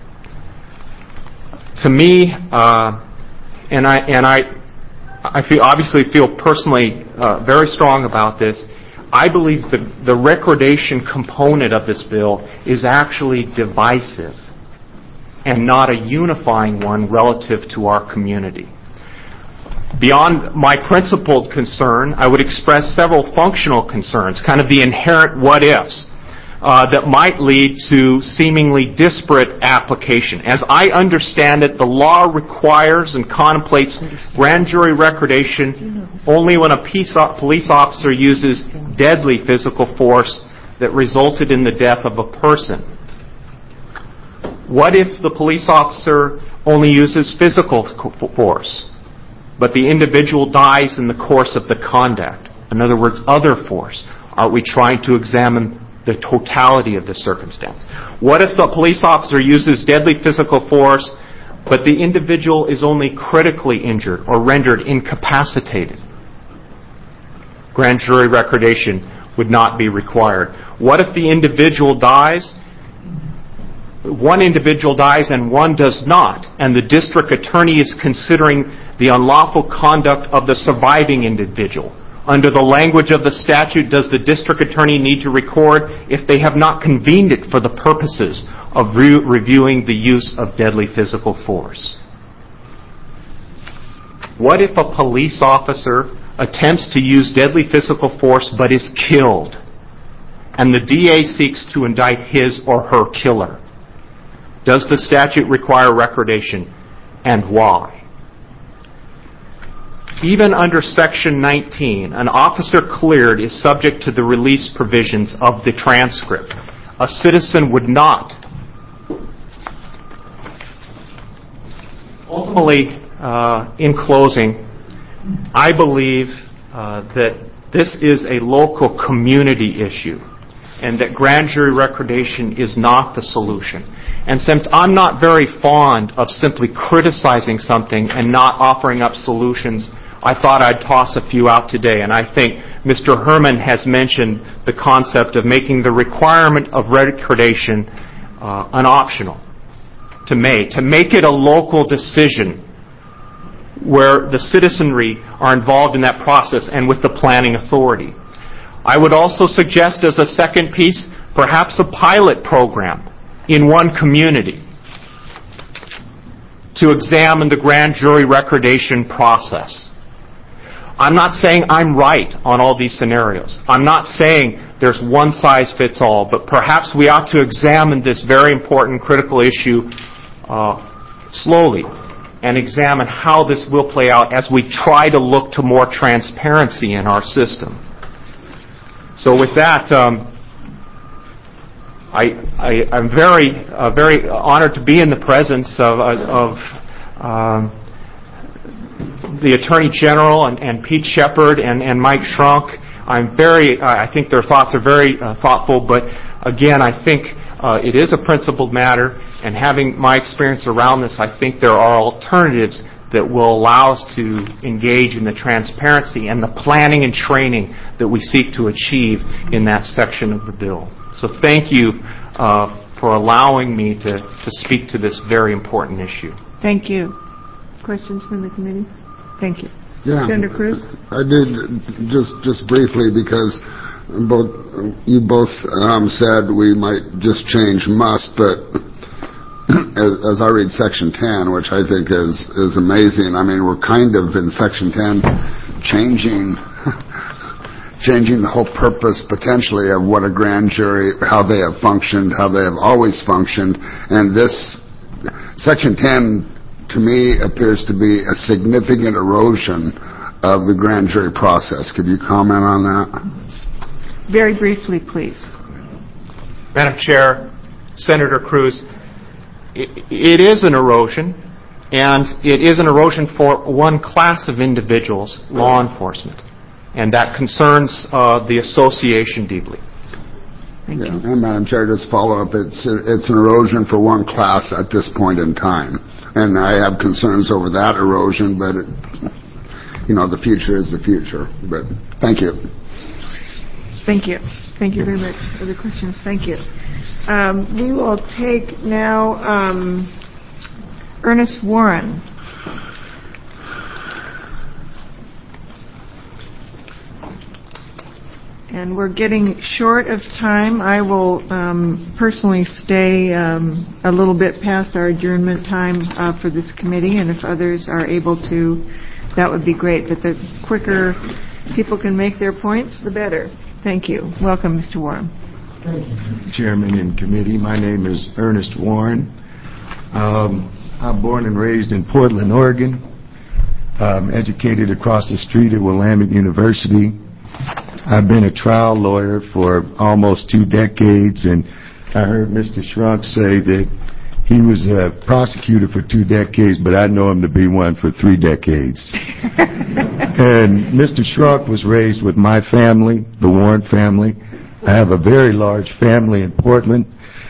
To me, and I obviously feel personally very strong about this, I believe the recordation component of this bill is actually divisive and not a unifying one relative to our community. Beyond my principled concern, I would express several functional concerns, kind of the inherent what-ifs, that might lead to seemingly disparate application. As I understand it, the law requires and contemplates grand jury recordation only when a police officer uses deadly physical force that resulted in the death of a person. What if the police officer only uses physical force, but the individual dies in the course of the conduct? In other words, other force. Are we trying to examine the totality of the circumstance? What if the police officer uses deadly physical force, but the individual is only critically injured or rendered incapacitated? Grand jury recordation would not be required. What if the individual dies, one individual dies and one does not, and the district attorney is considering the unlawful conduct of the surviving individual? Under the language of the statute, does the district attorney need to record if they have not convened it for the purposes of reviewing the use of deadly physical force? What if a police officer attempts to use deadly physical force but is killed, and the DA seeks to indict his or her killer? Does the statute require recordation, and why? Even under Section 19, an officer cleared is subject to the release provisions of the transcript. A citizen would not. Ultimately, in closing, I believe that this is a local community issue and that grand jury recordation is not the solution. And since I'm not very fond of simply criticizing something and not offering up solutions, I thought I'd toss a few out today. And I think Mr. Herman has mentioned the concept of making the requirement of recordation an optional to make it a local decision where the citizenry are involved in that process and with the planning authority. I would also suggest as a second piece, perhaps a pilot program in one community to examine the grand jury recordation process. I'm not saying I'm right on all these scenarios. I'm not saying there's one size fits all, but perhaps we ought to examine this very important critical issue slowly and examine how this will play out as we try to look to more transparency in our system. So with that, I'm very honored to be in the presence of the Attorney General and Pete Shepard and Mike Schrunk. I think their thoughts are very thoughtful, but again, I think it is a principled matter, and having my experience around this, I think there are alternatives that will allow us to engage in the transparency and the planning and training that we seek to achieve in that section of the bill. So thank you for allowing me to speak to this very important issue. Thank you. Questions from the committee? Thank you. Yeah. Senator Cruz? I did just briefly, because you both said we might just change must, but as I read Section 10, which I think is amazing, I mean, we're kind of in Section 10 changing the whole purpose potentially of what a grand jury, how they have functioned, how they have always functioned, and this Section 10 to me appears to be a significant erosion of the grand jury process. Could you comment on that? Very briefly, please. Madam Chair, Senator Cruz, it is an erosion, and it is an erosion for one class of individuals, law enforcement, and that concerns the association deeply. Thank you. And Madam Chair, just follow up. It's an erosion for one class at this point in time, and I have concerns over that erosion. But the future is the future. But thank you. Thank you. Thank you very much for the questions. Thank you. We will take now Ernest Warren. And we're getting short of time. I will personally stay a little bit past our adjournment time for this committee, and if others are able to, that would be great. But the quicker people can make their points, the better. Thank you. Welcome, Mr. Warren. Thank you, Chairman and committee. My name is Ernest Warren. I'm born and raised in Portland, Oregon. Educated across the street at Willamette University. I've been a trial lawyer for almost 2 decades, and I heard Mr. Schrunk say that he was a prosecutor for 2 decades, but I know him to be one for 3 decades. And Mr. Schrunk was raised with my family, the Warren family. I have a very large family in Portland.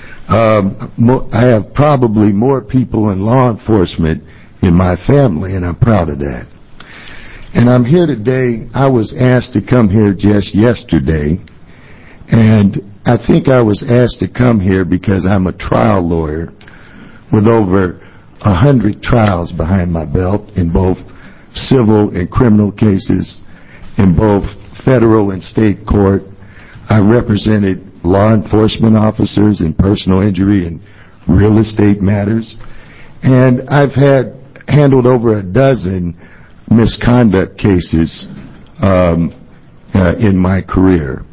I have probably more people in law enforcement in my family, and I'm proud of that. And I'm here today. I was asked to come here just yesterday, and I think I was asked to come here because I'm a trial lawyer with over 100 trials behind my belt in both civil and criminal cases, in both federal and state court. I represented law enforcement officers in personal injury and real estate matters, and I've handled over a dozen misconduct cases in my career.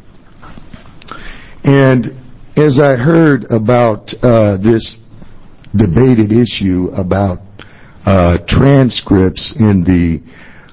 And as I heard about this debated issue about transcripts in the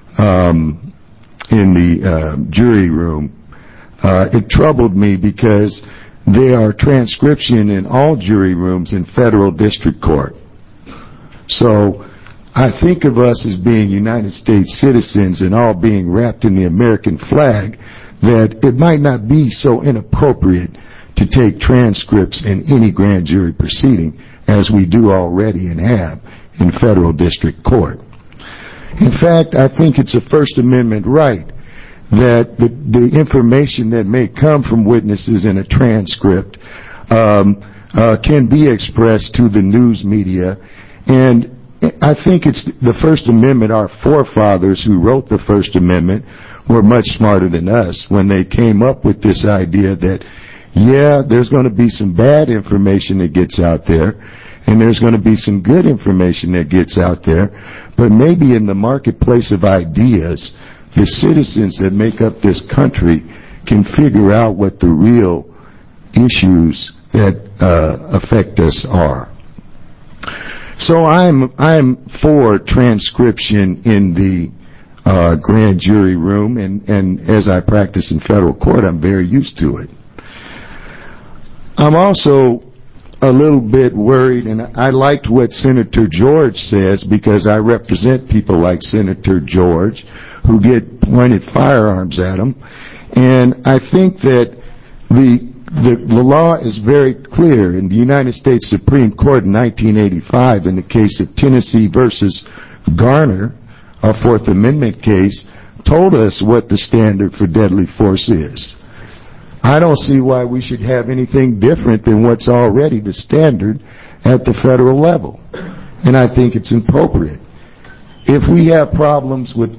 jury room, it troubled me because there are transcription in all jury rooms in federal district court. So I think of us as being United States citizens and all being wrapped in the American flag, that it might not be so inappropriate to take transcripts in any grand jury proceeding, as we do already and have in federal district court. In fact, I think it's a First Amendment right that the information that may come from witnesses in a transcript can be expressed to the news media. And I think it's the First Amendment. Our forefathers who wrote the First Amendment were much smarter than us when they came up with this idea that, yeah, there's going to be some bad information that gets out there, and there's going to be some good information that gets out there, but maybe in the marketplace of ideas, the citizens that make up this country can figure out what the real issues that affect us are. So I'm for transcription in the grand jury room, and as I practice in federal court, I'm very used to it. I'm also a little bit worried, and I liked what Senator George says, because I represent people like Senator George who get pointed firearms at them, and I think that the law is very clear. In the United States Supreme Court in 1985, in the case of Tennessee versus Garner, a Fourth Amendment case, told us what the standard for deadly force is. I don't see why we should have anything different than what's already the standard at the federal level. And I think it's appropriate. If we have problems with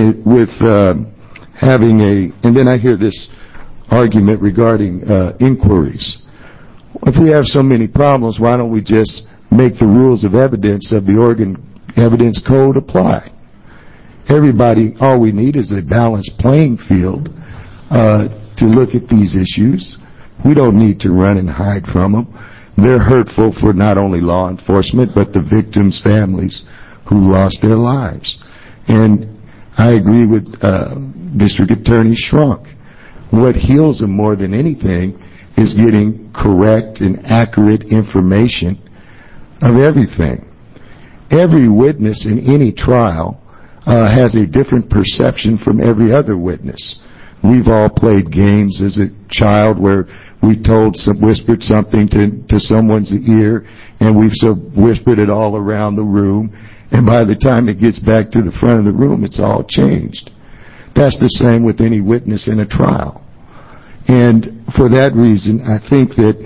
having and then I hear this argument regarding inquiries. If we have so many problems, why don't we just make the rules of evidence of the Oregon Evidence Code apply? Everybody, all we need is a balanced playing field to look at these issues. We don't need to run and hide from them. They're hurtful for not only law enforcement, but the victims' families who lost their lives. And I agree with District Attorney Schronk. What heals them more than anything is getting correct and accurate information of everything. Every witness in any trial has a different perception from every other witness. We've all played games as a child where we whispered something to someone's ear, and we've whispered it all around the room, and by the time it gets back to the front of the room, it's all changed. That's the same with any witness in a trial. And for that reason, I think that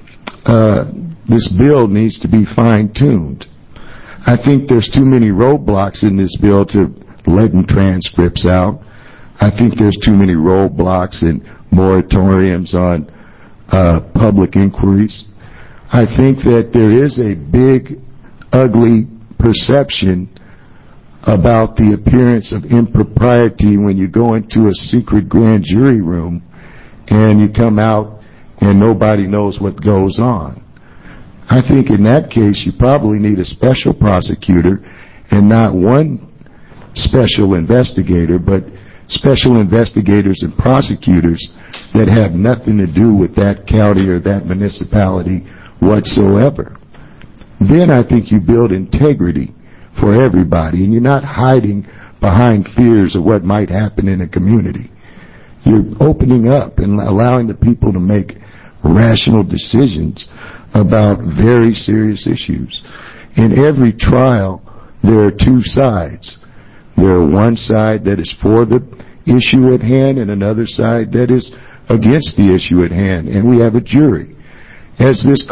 this bill needs to be fine-tuned. I think there's too many roadblocks in this bill to letting transcripts out. I think there's too many roadblocks and moratoriums on public inquiries. I think that there is a big, ugly perception about the appearance of impropriety when you go into a secret grand jury room and you come out and nobody knows what goes on. I think in that case you probably need a special prosecutor and not one special investigator, but special investigators and prosecutors that have nothing to do with that county or that municipality whatsoever. Then I think you build integrity for everybody, and you're not hiding behind fears of what might happen in a community. You're opening up and allowing the people to make rational decisions about very serious issues. In every trial, there are two sides. There are one side that is for the issue at hand and another side that is against the issue at hand, and we have a jury. As this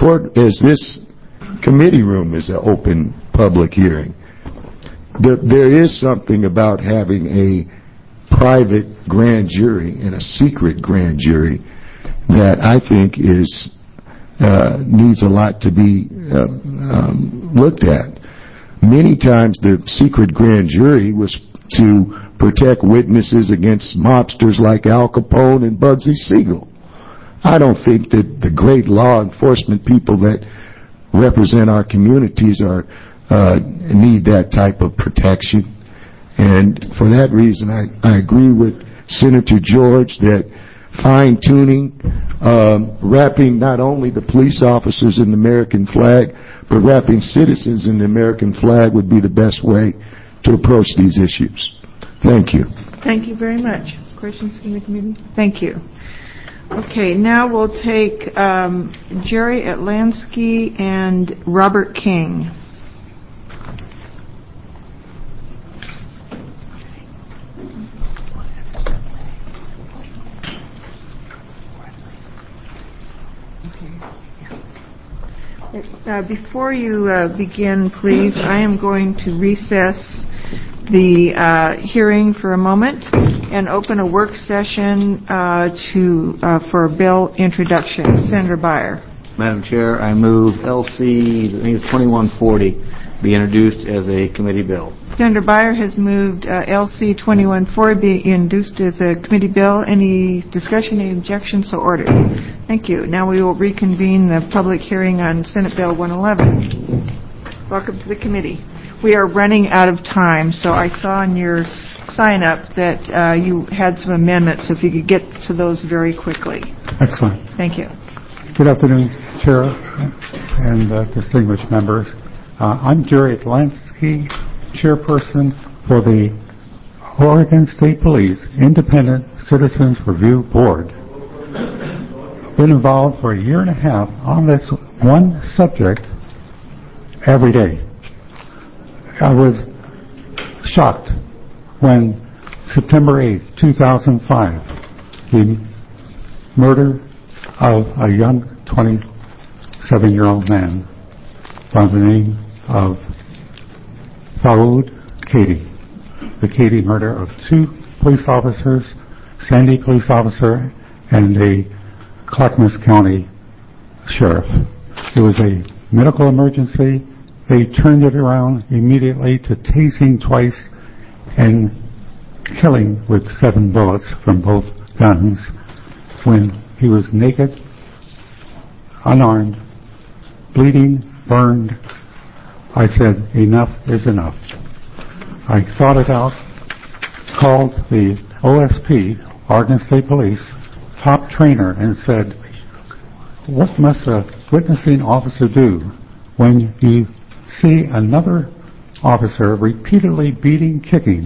committee room is an open public hearing, there is something about having a private grand jury and a secret grand jury that I think needs a lot to be looked at. Many times the secret grand jury was to protect witnesses against mobsters like Al Capone and Bugsy Siegel. I don't think that the great law enforcement people that represent our communities need that type of protection. And for that reason, I agree with Senator George that fine-tuning, wrapping not only the police officers in the American flag, but wrapping citizens in the American flag would be the best way to approach these issues. Thank you. Thank you very much. Questions from the committee? Thank you. Okay, now we'll take Jerry Atlansky and Robert King. Before you begin, please, I am going to recess the hearing for a moment and open a work session for bill introduction. Senator Beyer. Madam Chair, I move LC, I think it's 2140, be introduced as a committee bill. Senator Beyer has moved LC 2140 be introduced as a committee bill. Any discussion, any objections? So ordered. Thank you. Now we will reconvene the public hearing on Senate Bill 111. Welcome to the committee. We are running out of time, so I saw in your sign-up that you had some amendments, so if you could get to those very quickly. Excellent. Thank you. Good afternoon, Chair and distinguished members. I'm Jerry Atlansky, Chairperson for the Oregon State Police Independent Citizens Review Board. I've been involved for a year and a half on this one subject every day. I was shocked when September 8th, 2005, the murder of a young 27-year-old man by the name of Faoud Katie. The Katie murder of 2 police officers, Sandy police officer and a Clackamas County sheriff. It was a medical emergency. They turned it around immediately to tasing twice and killing with 7 bullets from both guns when he was naked, unarmed, bleeding, burned. I said, enough is enough. I thought it out, called the OSP, Oregon State Police, top trainer, and said, what must a witnessing officer do when you see another officer repeatedly beating, kicking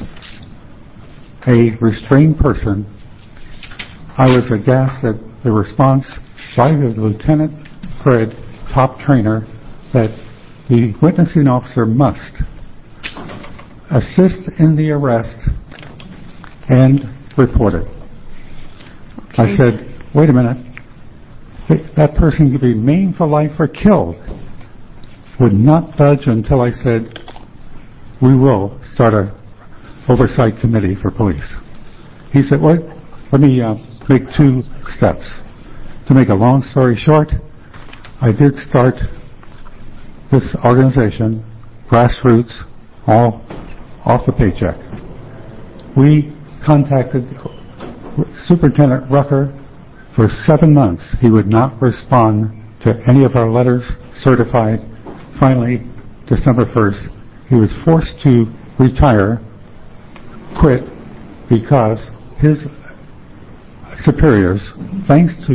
a restrained person? I was aghast at the response by the Lieutenant Fred, top trainer, that the witnessing officer must assist in the arrest and report it. Okay. I said, wait a minute, that person could be maimed for life or killed. Would not budge until I said, we will start a oversight committee for police. He said, well, let me make 2 steps. To make a long story short, I did start this organization, grassroots, all off the paycheck. We contacted Superintendent Rucker for 7 months. He would not respond to any of our letters certified. Finally, December 1st, he was forced to retire, quit, because his superiors, thanks to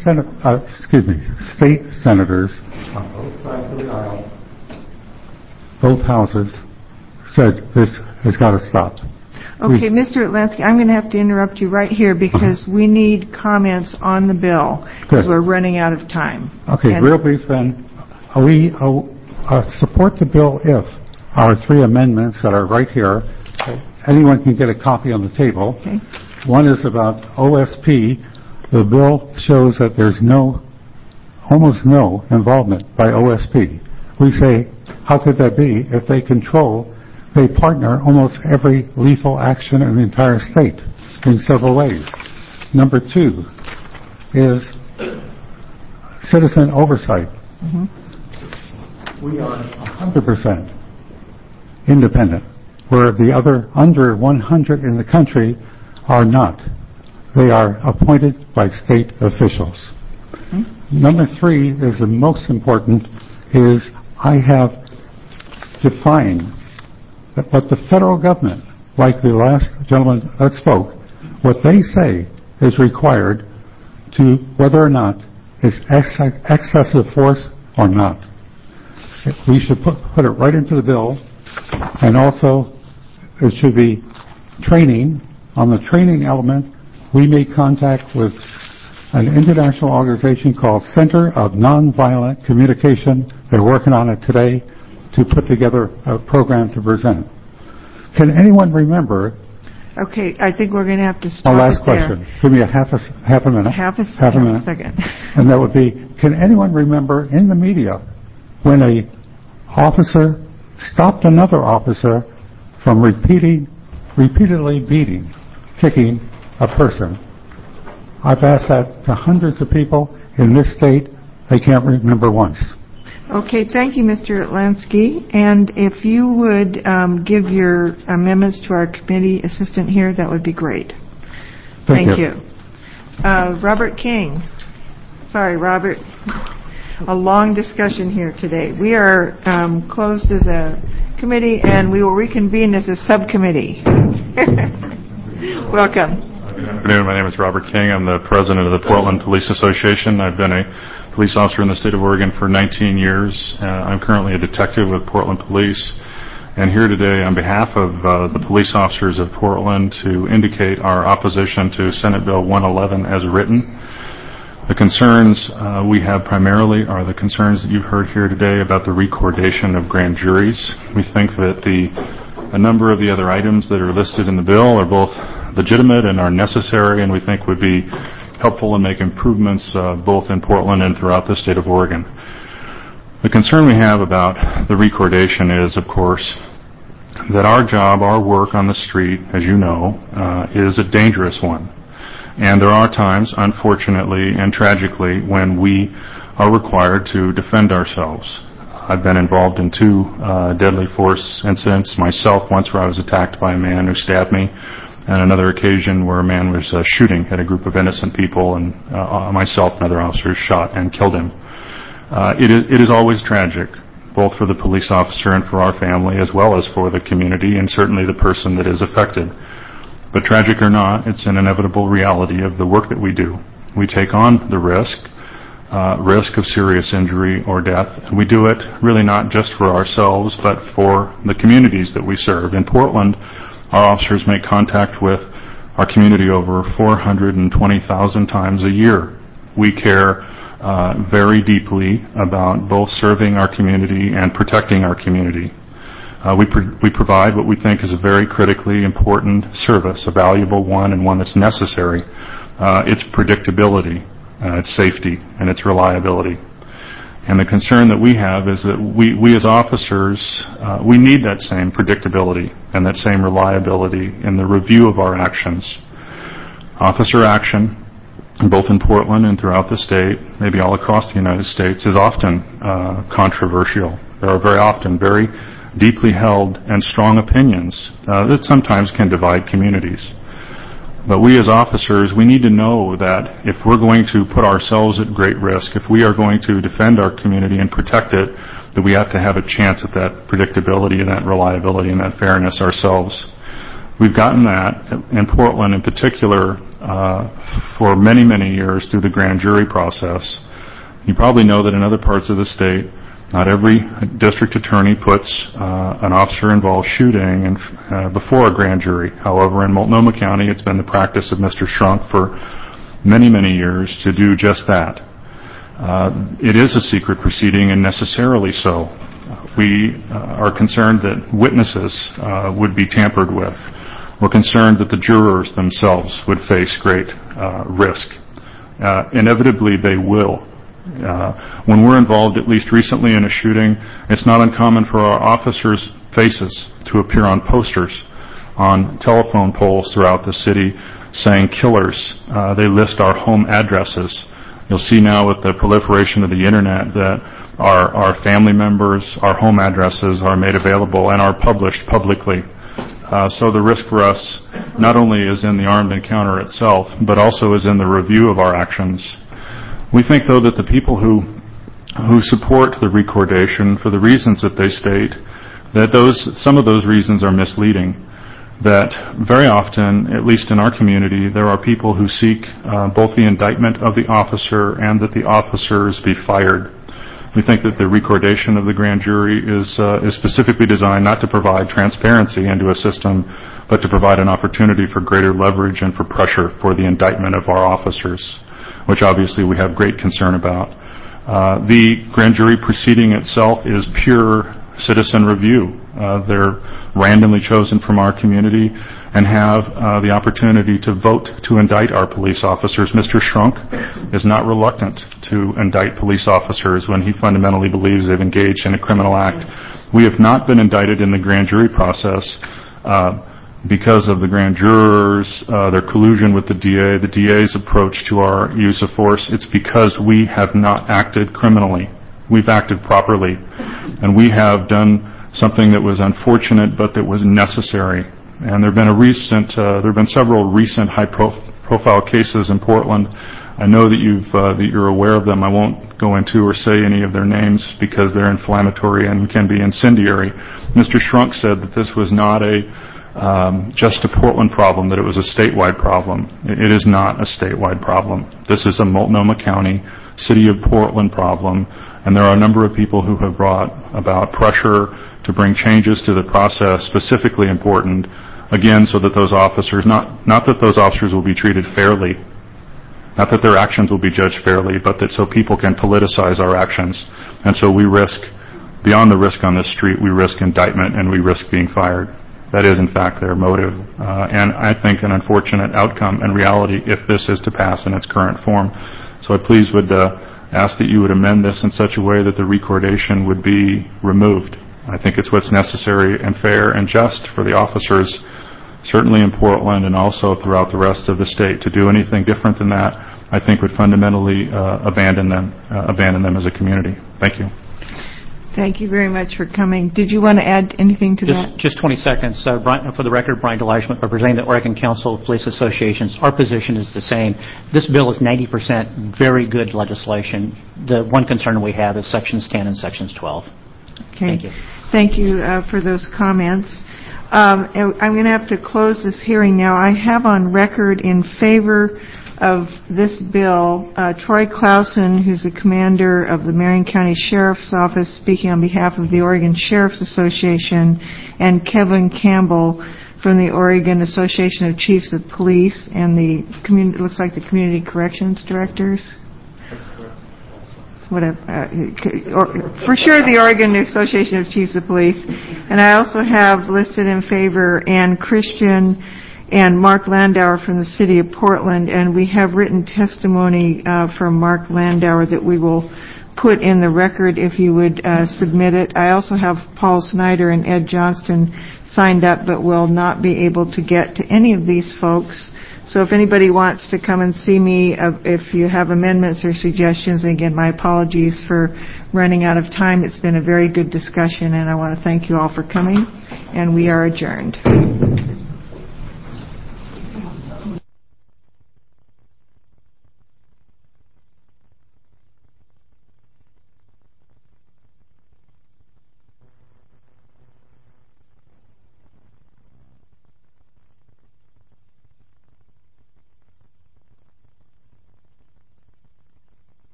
state senators on both sides of the aisle, both houses, said this has got to stop. Okay, Mr. Atlansky, I'm going to have to interrupt you right here because we need comments on the bill because we're running out of time. Okay, real brief then. We support the bill if our 3 amendments that are right here, anyone can get a copy on the table. Okay. One is about OSP. The bill shows that there's almost no involvement by OSP. We say, how could that be if they partner almost every lethal action in the entire state in several ways. Number 2 is citizen oversight. We are 100% independent, where the other under 100 in the country are not. They are appointed by state officials. Number 3 is the most important, is I have defined that what the federal government, like the last gentleman that spoke, what they say is required to whether or not it's excessive force or not. We should put it right into the bill, and also it should be training. On the training element, we made contact with an international organization called Center of Nonviolent Communication. They're working on it today to put together a program to present. Can anyone remember? Okay, I think we're going to have to stop it there. Last question. Give me a half a minute. Half a minute. Second. And that would be, can anyone remember in the media when a officer stopped another officer from repeatedly beating, kicking a person? I've asked that to hundreds of people in this state. They can't remember once. Okay, thank you, Mr. Atlansky. And if you would give your amendments to our committee assistant here, that would be great. Thank you. Robert King. Sorry, Robert. A long discussion here today. We are closed as a committee, and we will reconvene as a subcommittee. Welcome. Good afternoon. My name is Robert King. I'm the president of the Portland Police Association. I've been a police officer in the state of Oregon for 19 years. I'm currently a detective with Portland Police, and here today on behalf of the police officers of Portland to indicate our opposition to Senate Bill 111 as written. The concerns we have primarily are the concerns that you've heard here today about the recordation of grand juries. We think that a number of the other items that are listed in the bill are both legitimate and are necessary, and we think would be helpful and make improvements both in Portland and throughout the state of Oregon. The concern we have about the recordation is, of course, that our job, our work on the street, as you know, is a dangerous one. And there are times, unfortunately and tragically, when we are required to defend ourselves. I've been involved in 2 deadly force incidents myself, once where I was attacked by a man who stabbed me, and another occasion where a man was shooting at a group of innocent people, and myself and other officers shot and killed him. It is always tragic, both for the police officer and for our family, as well as for the community and certainly the person that is affected. But tragic or not, it's an inevitable reality of the work that we do. We take on the risk of serious injury or death, and we do it really not just for ourselves, but for the communities that we serve. In Portland, our officers make contact with our community over 420,000 times a year. We care very deeply about both serving our community and protecting our community. We provide what we think is a very critically important service, a valuable one and one that's necessary. It's predictability, its safety, and its reliability. And the concern that we have is that we as officers, we need that same predictability and that same reliability in the review of our actions. Officer action, both in Portland and throughout the state, maybe all across the United States, is often controversial. There are very often very deeply held and strong opinions that sometimes can divide communities. But we as officers, we need to know that if we're going to put ourselves at great risk, if we are going to defend our community and protect it, that we have to have a chance at that predictability and that reliability and that fairness ourselves. We've gotten that in Portland in particular for many, many years through the grand jury process. You probably know that in other parts of the state, not every district attorney puts an officer-involved shooting before a grand jury. However, in Multnomah County, it's been the practice of Mr. Shrunk for many, many years to do just that. It is a secret proceeding, and necessarily so. We are concerned that witnesses would be tampered with. We're concerned that the jurors themselves would face great risk. Inevitably, they will. When we're involved, at least recently in a shooting, it's not uncommon for our officers' faces to appear on posters, on telephone poles throughout the city saying killers. They list our home addresses. You'll see now with the proliferation of the internet that our family members, our home addresses are made available and are published publicly. So the risk for us not only is in the armed encounter itself, but also is in the review of our actions. We think, though, that the people who support the recordation for the reasons that they state, that some of those reasons are misleading. That very often, at least in our community, there are people who seek both the indictment of the officer and that the officers be fired. We think that the recordation of the grand jury is specifically designed not to provide transparency into a system, but to provide an opportunity for greater leverage and for pressure for the indictment of our officers, which obviously we have great concern about. The grand jury proceeding itself is pure citizen review. They're randomly chosen from our community and have the opportunity to vote to indict our police officers. Mr. Shrunk is not reluctant to indict police officers when he fundamentally believes they've engaged in a criminal act. We have not been indicted in the grand jury process because of the grand jurors, their collusion with the DA's approach to our use of force. It's because we have not acted criminally. We've acted properly. And we have done something that was unfortunate, but that was necessary. And there have been several recent high-profile cases in Portland. I know that you're aware of them. I won't go into or say any of their names because they're inflammatory and can be incendiary. Mr. Shrunk said that this was not a just a Portland problem, that it was a statewide problem. It is not a statewide problem. This is a Multnomah County, City of Portland problem, and there are a number of people who have brought about pressure to bring changes to the process, specifically important, again, so that those officers, not that those officers will be treated fairly, not that their actions will be judged fairly, but that so people can politicize our actions. And so we risk, beyond the risk on this street, we risk indictment and we risk being fired. That is, in fact, their motive. And I think an unfortunate outcome and reality if this is to pass in its current form. So I please would ask that you would amend this in such a way that the recordation would be removed. I think it's what's necessary and fair and just for the officers, certainly in Portland and also throughout the rest of the state. To do anything different than that, I think would fundamentally abandon them as a community. Thank you. Thank you very much for coming. Did you want to add anything to that? Just 20 seconds. Brian, for the record, Brian DeLeichman, representing the Oregon Council of Police Associations. Our position is the same. This bill is 90% very good legislation. The one concern we have is Sections 10 and Sections 12. Okay. Thank you. Thank you for those comments. I'm going to have to close this hearing now. I have on record in favor of this bill Troy Clausen, who's the commander of the Marion County Sheriff's Office, speaking on behalf of the Oregon Sheriff's Association, and Kevin Campbell from the Oregon Association of Chiefs of Police and the it looks like the Community Corrections Directors. Whatever, for sure the Oregon Association of Chiefs of Police. And I also have listed in favor Ann Christian and Mark Landauer from the City of Portland, and we have written testimony from Mark Landauer that we will put in the record if you would submit it. I also have Paul Snyder and Ed Johnston signed up but will not be able to get to any of these folks. So if anybody wants to come and see me, if you have amendments or suggestions, again, my apologies for running out of time. It's been a very good discussion, and I want to thank you all for coming, and we are adjourned.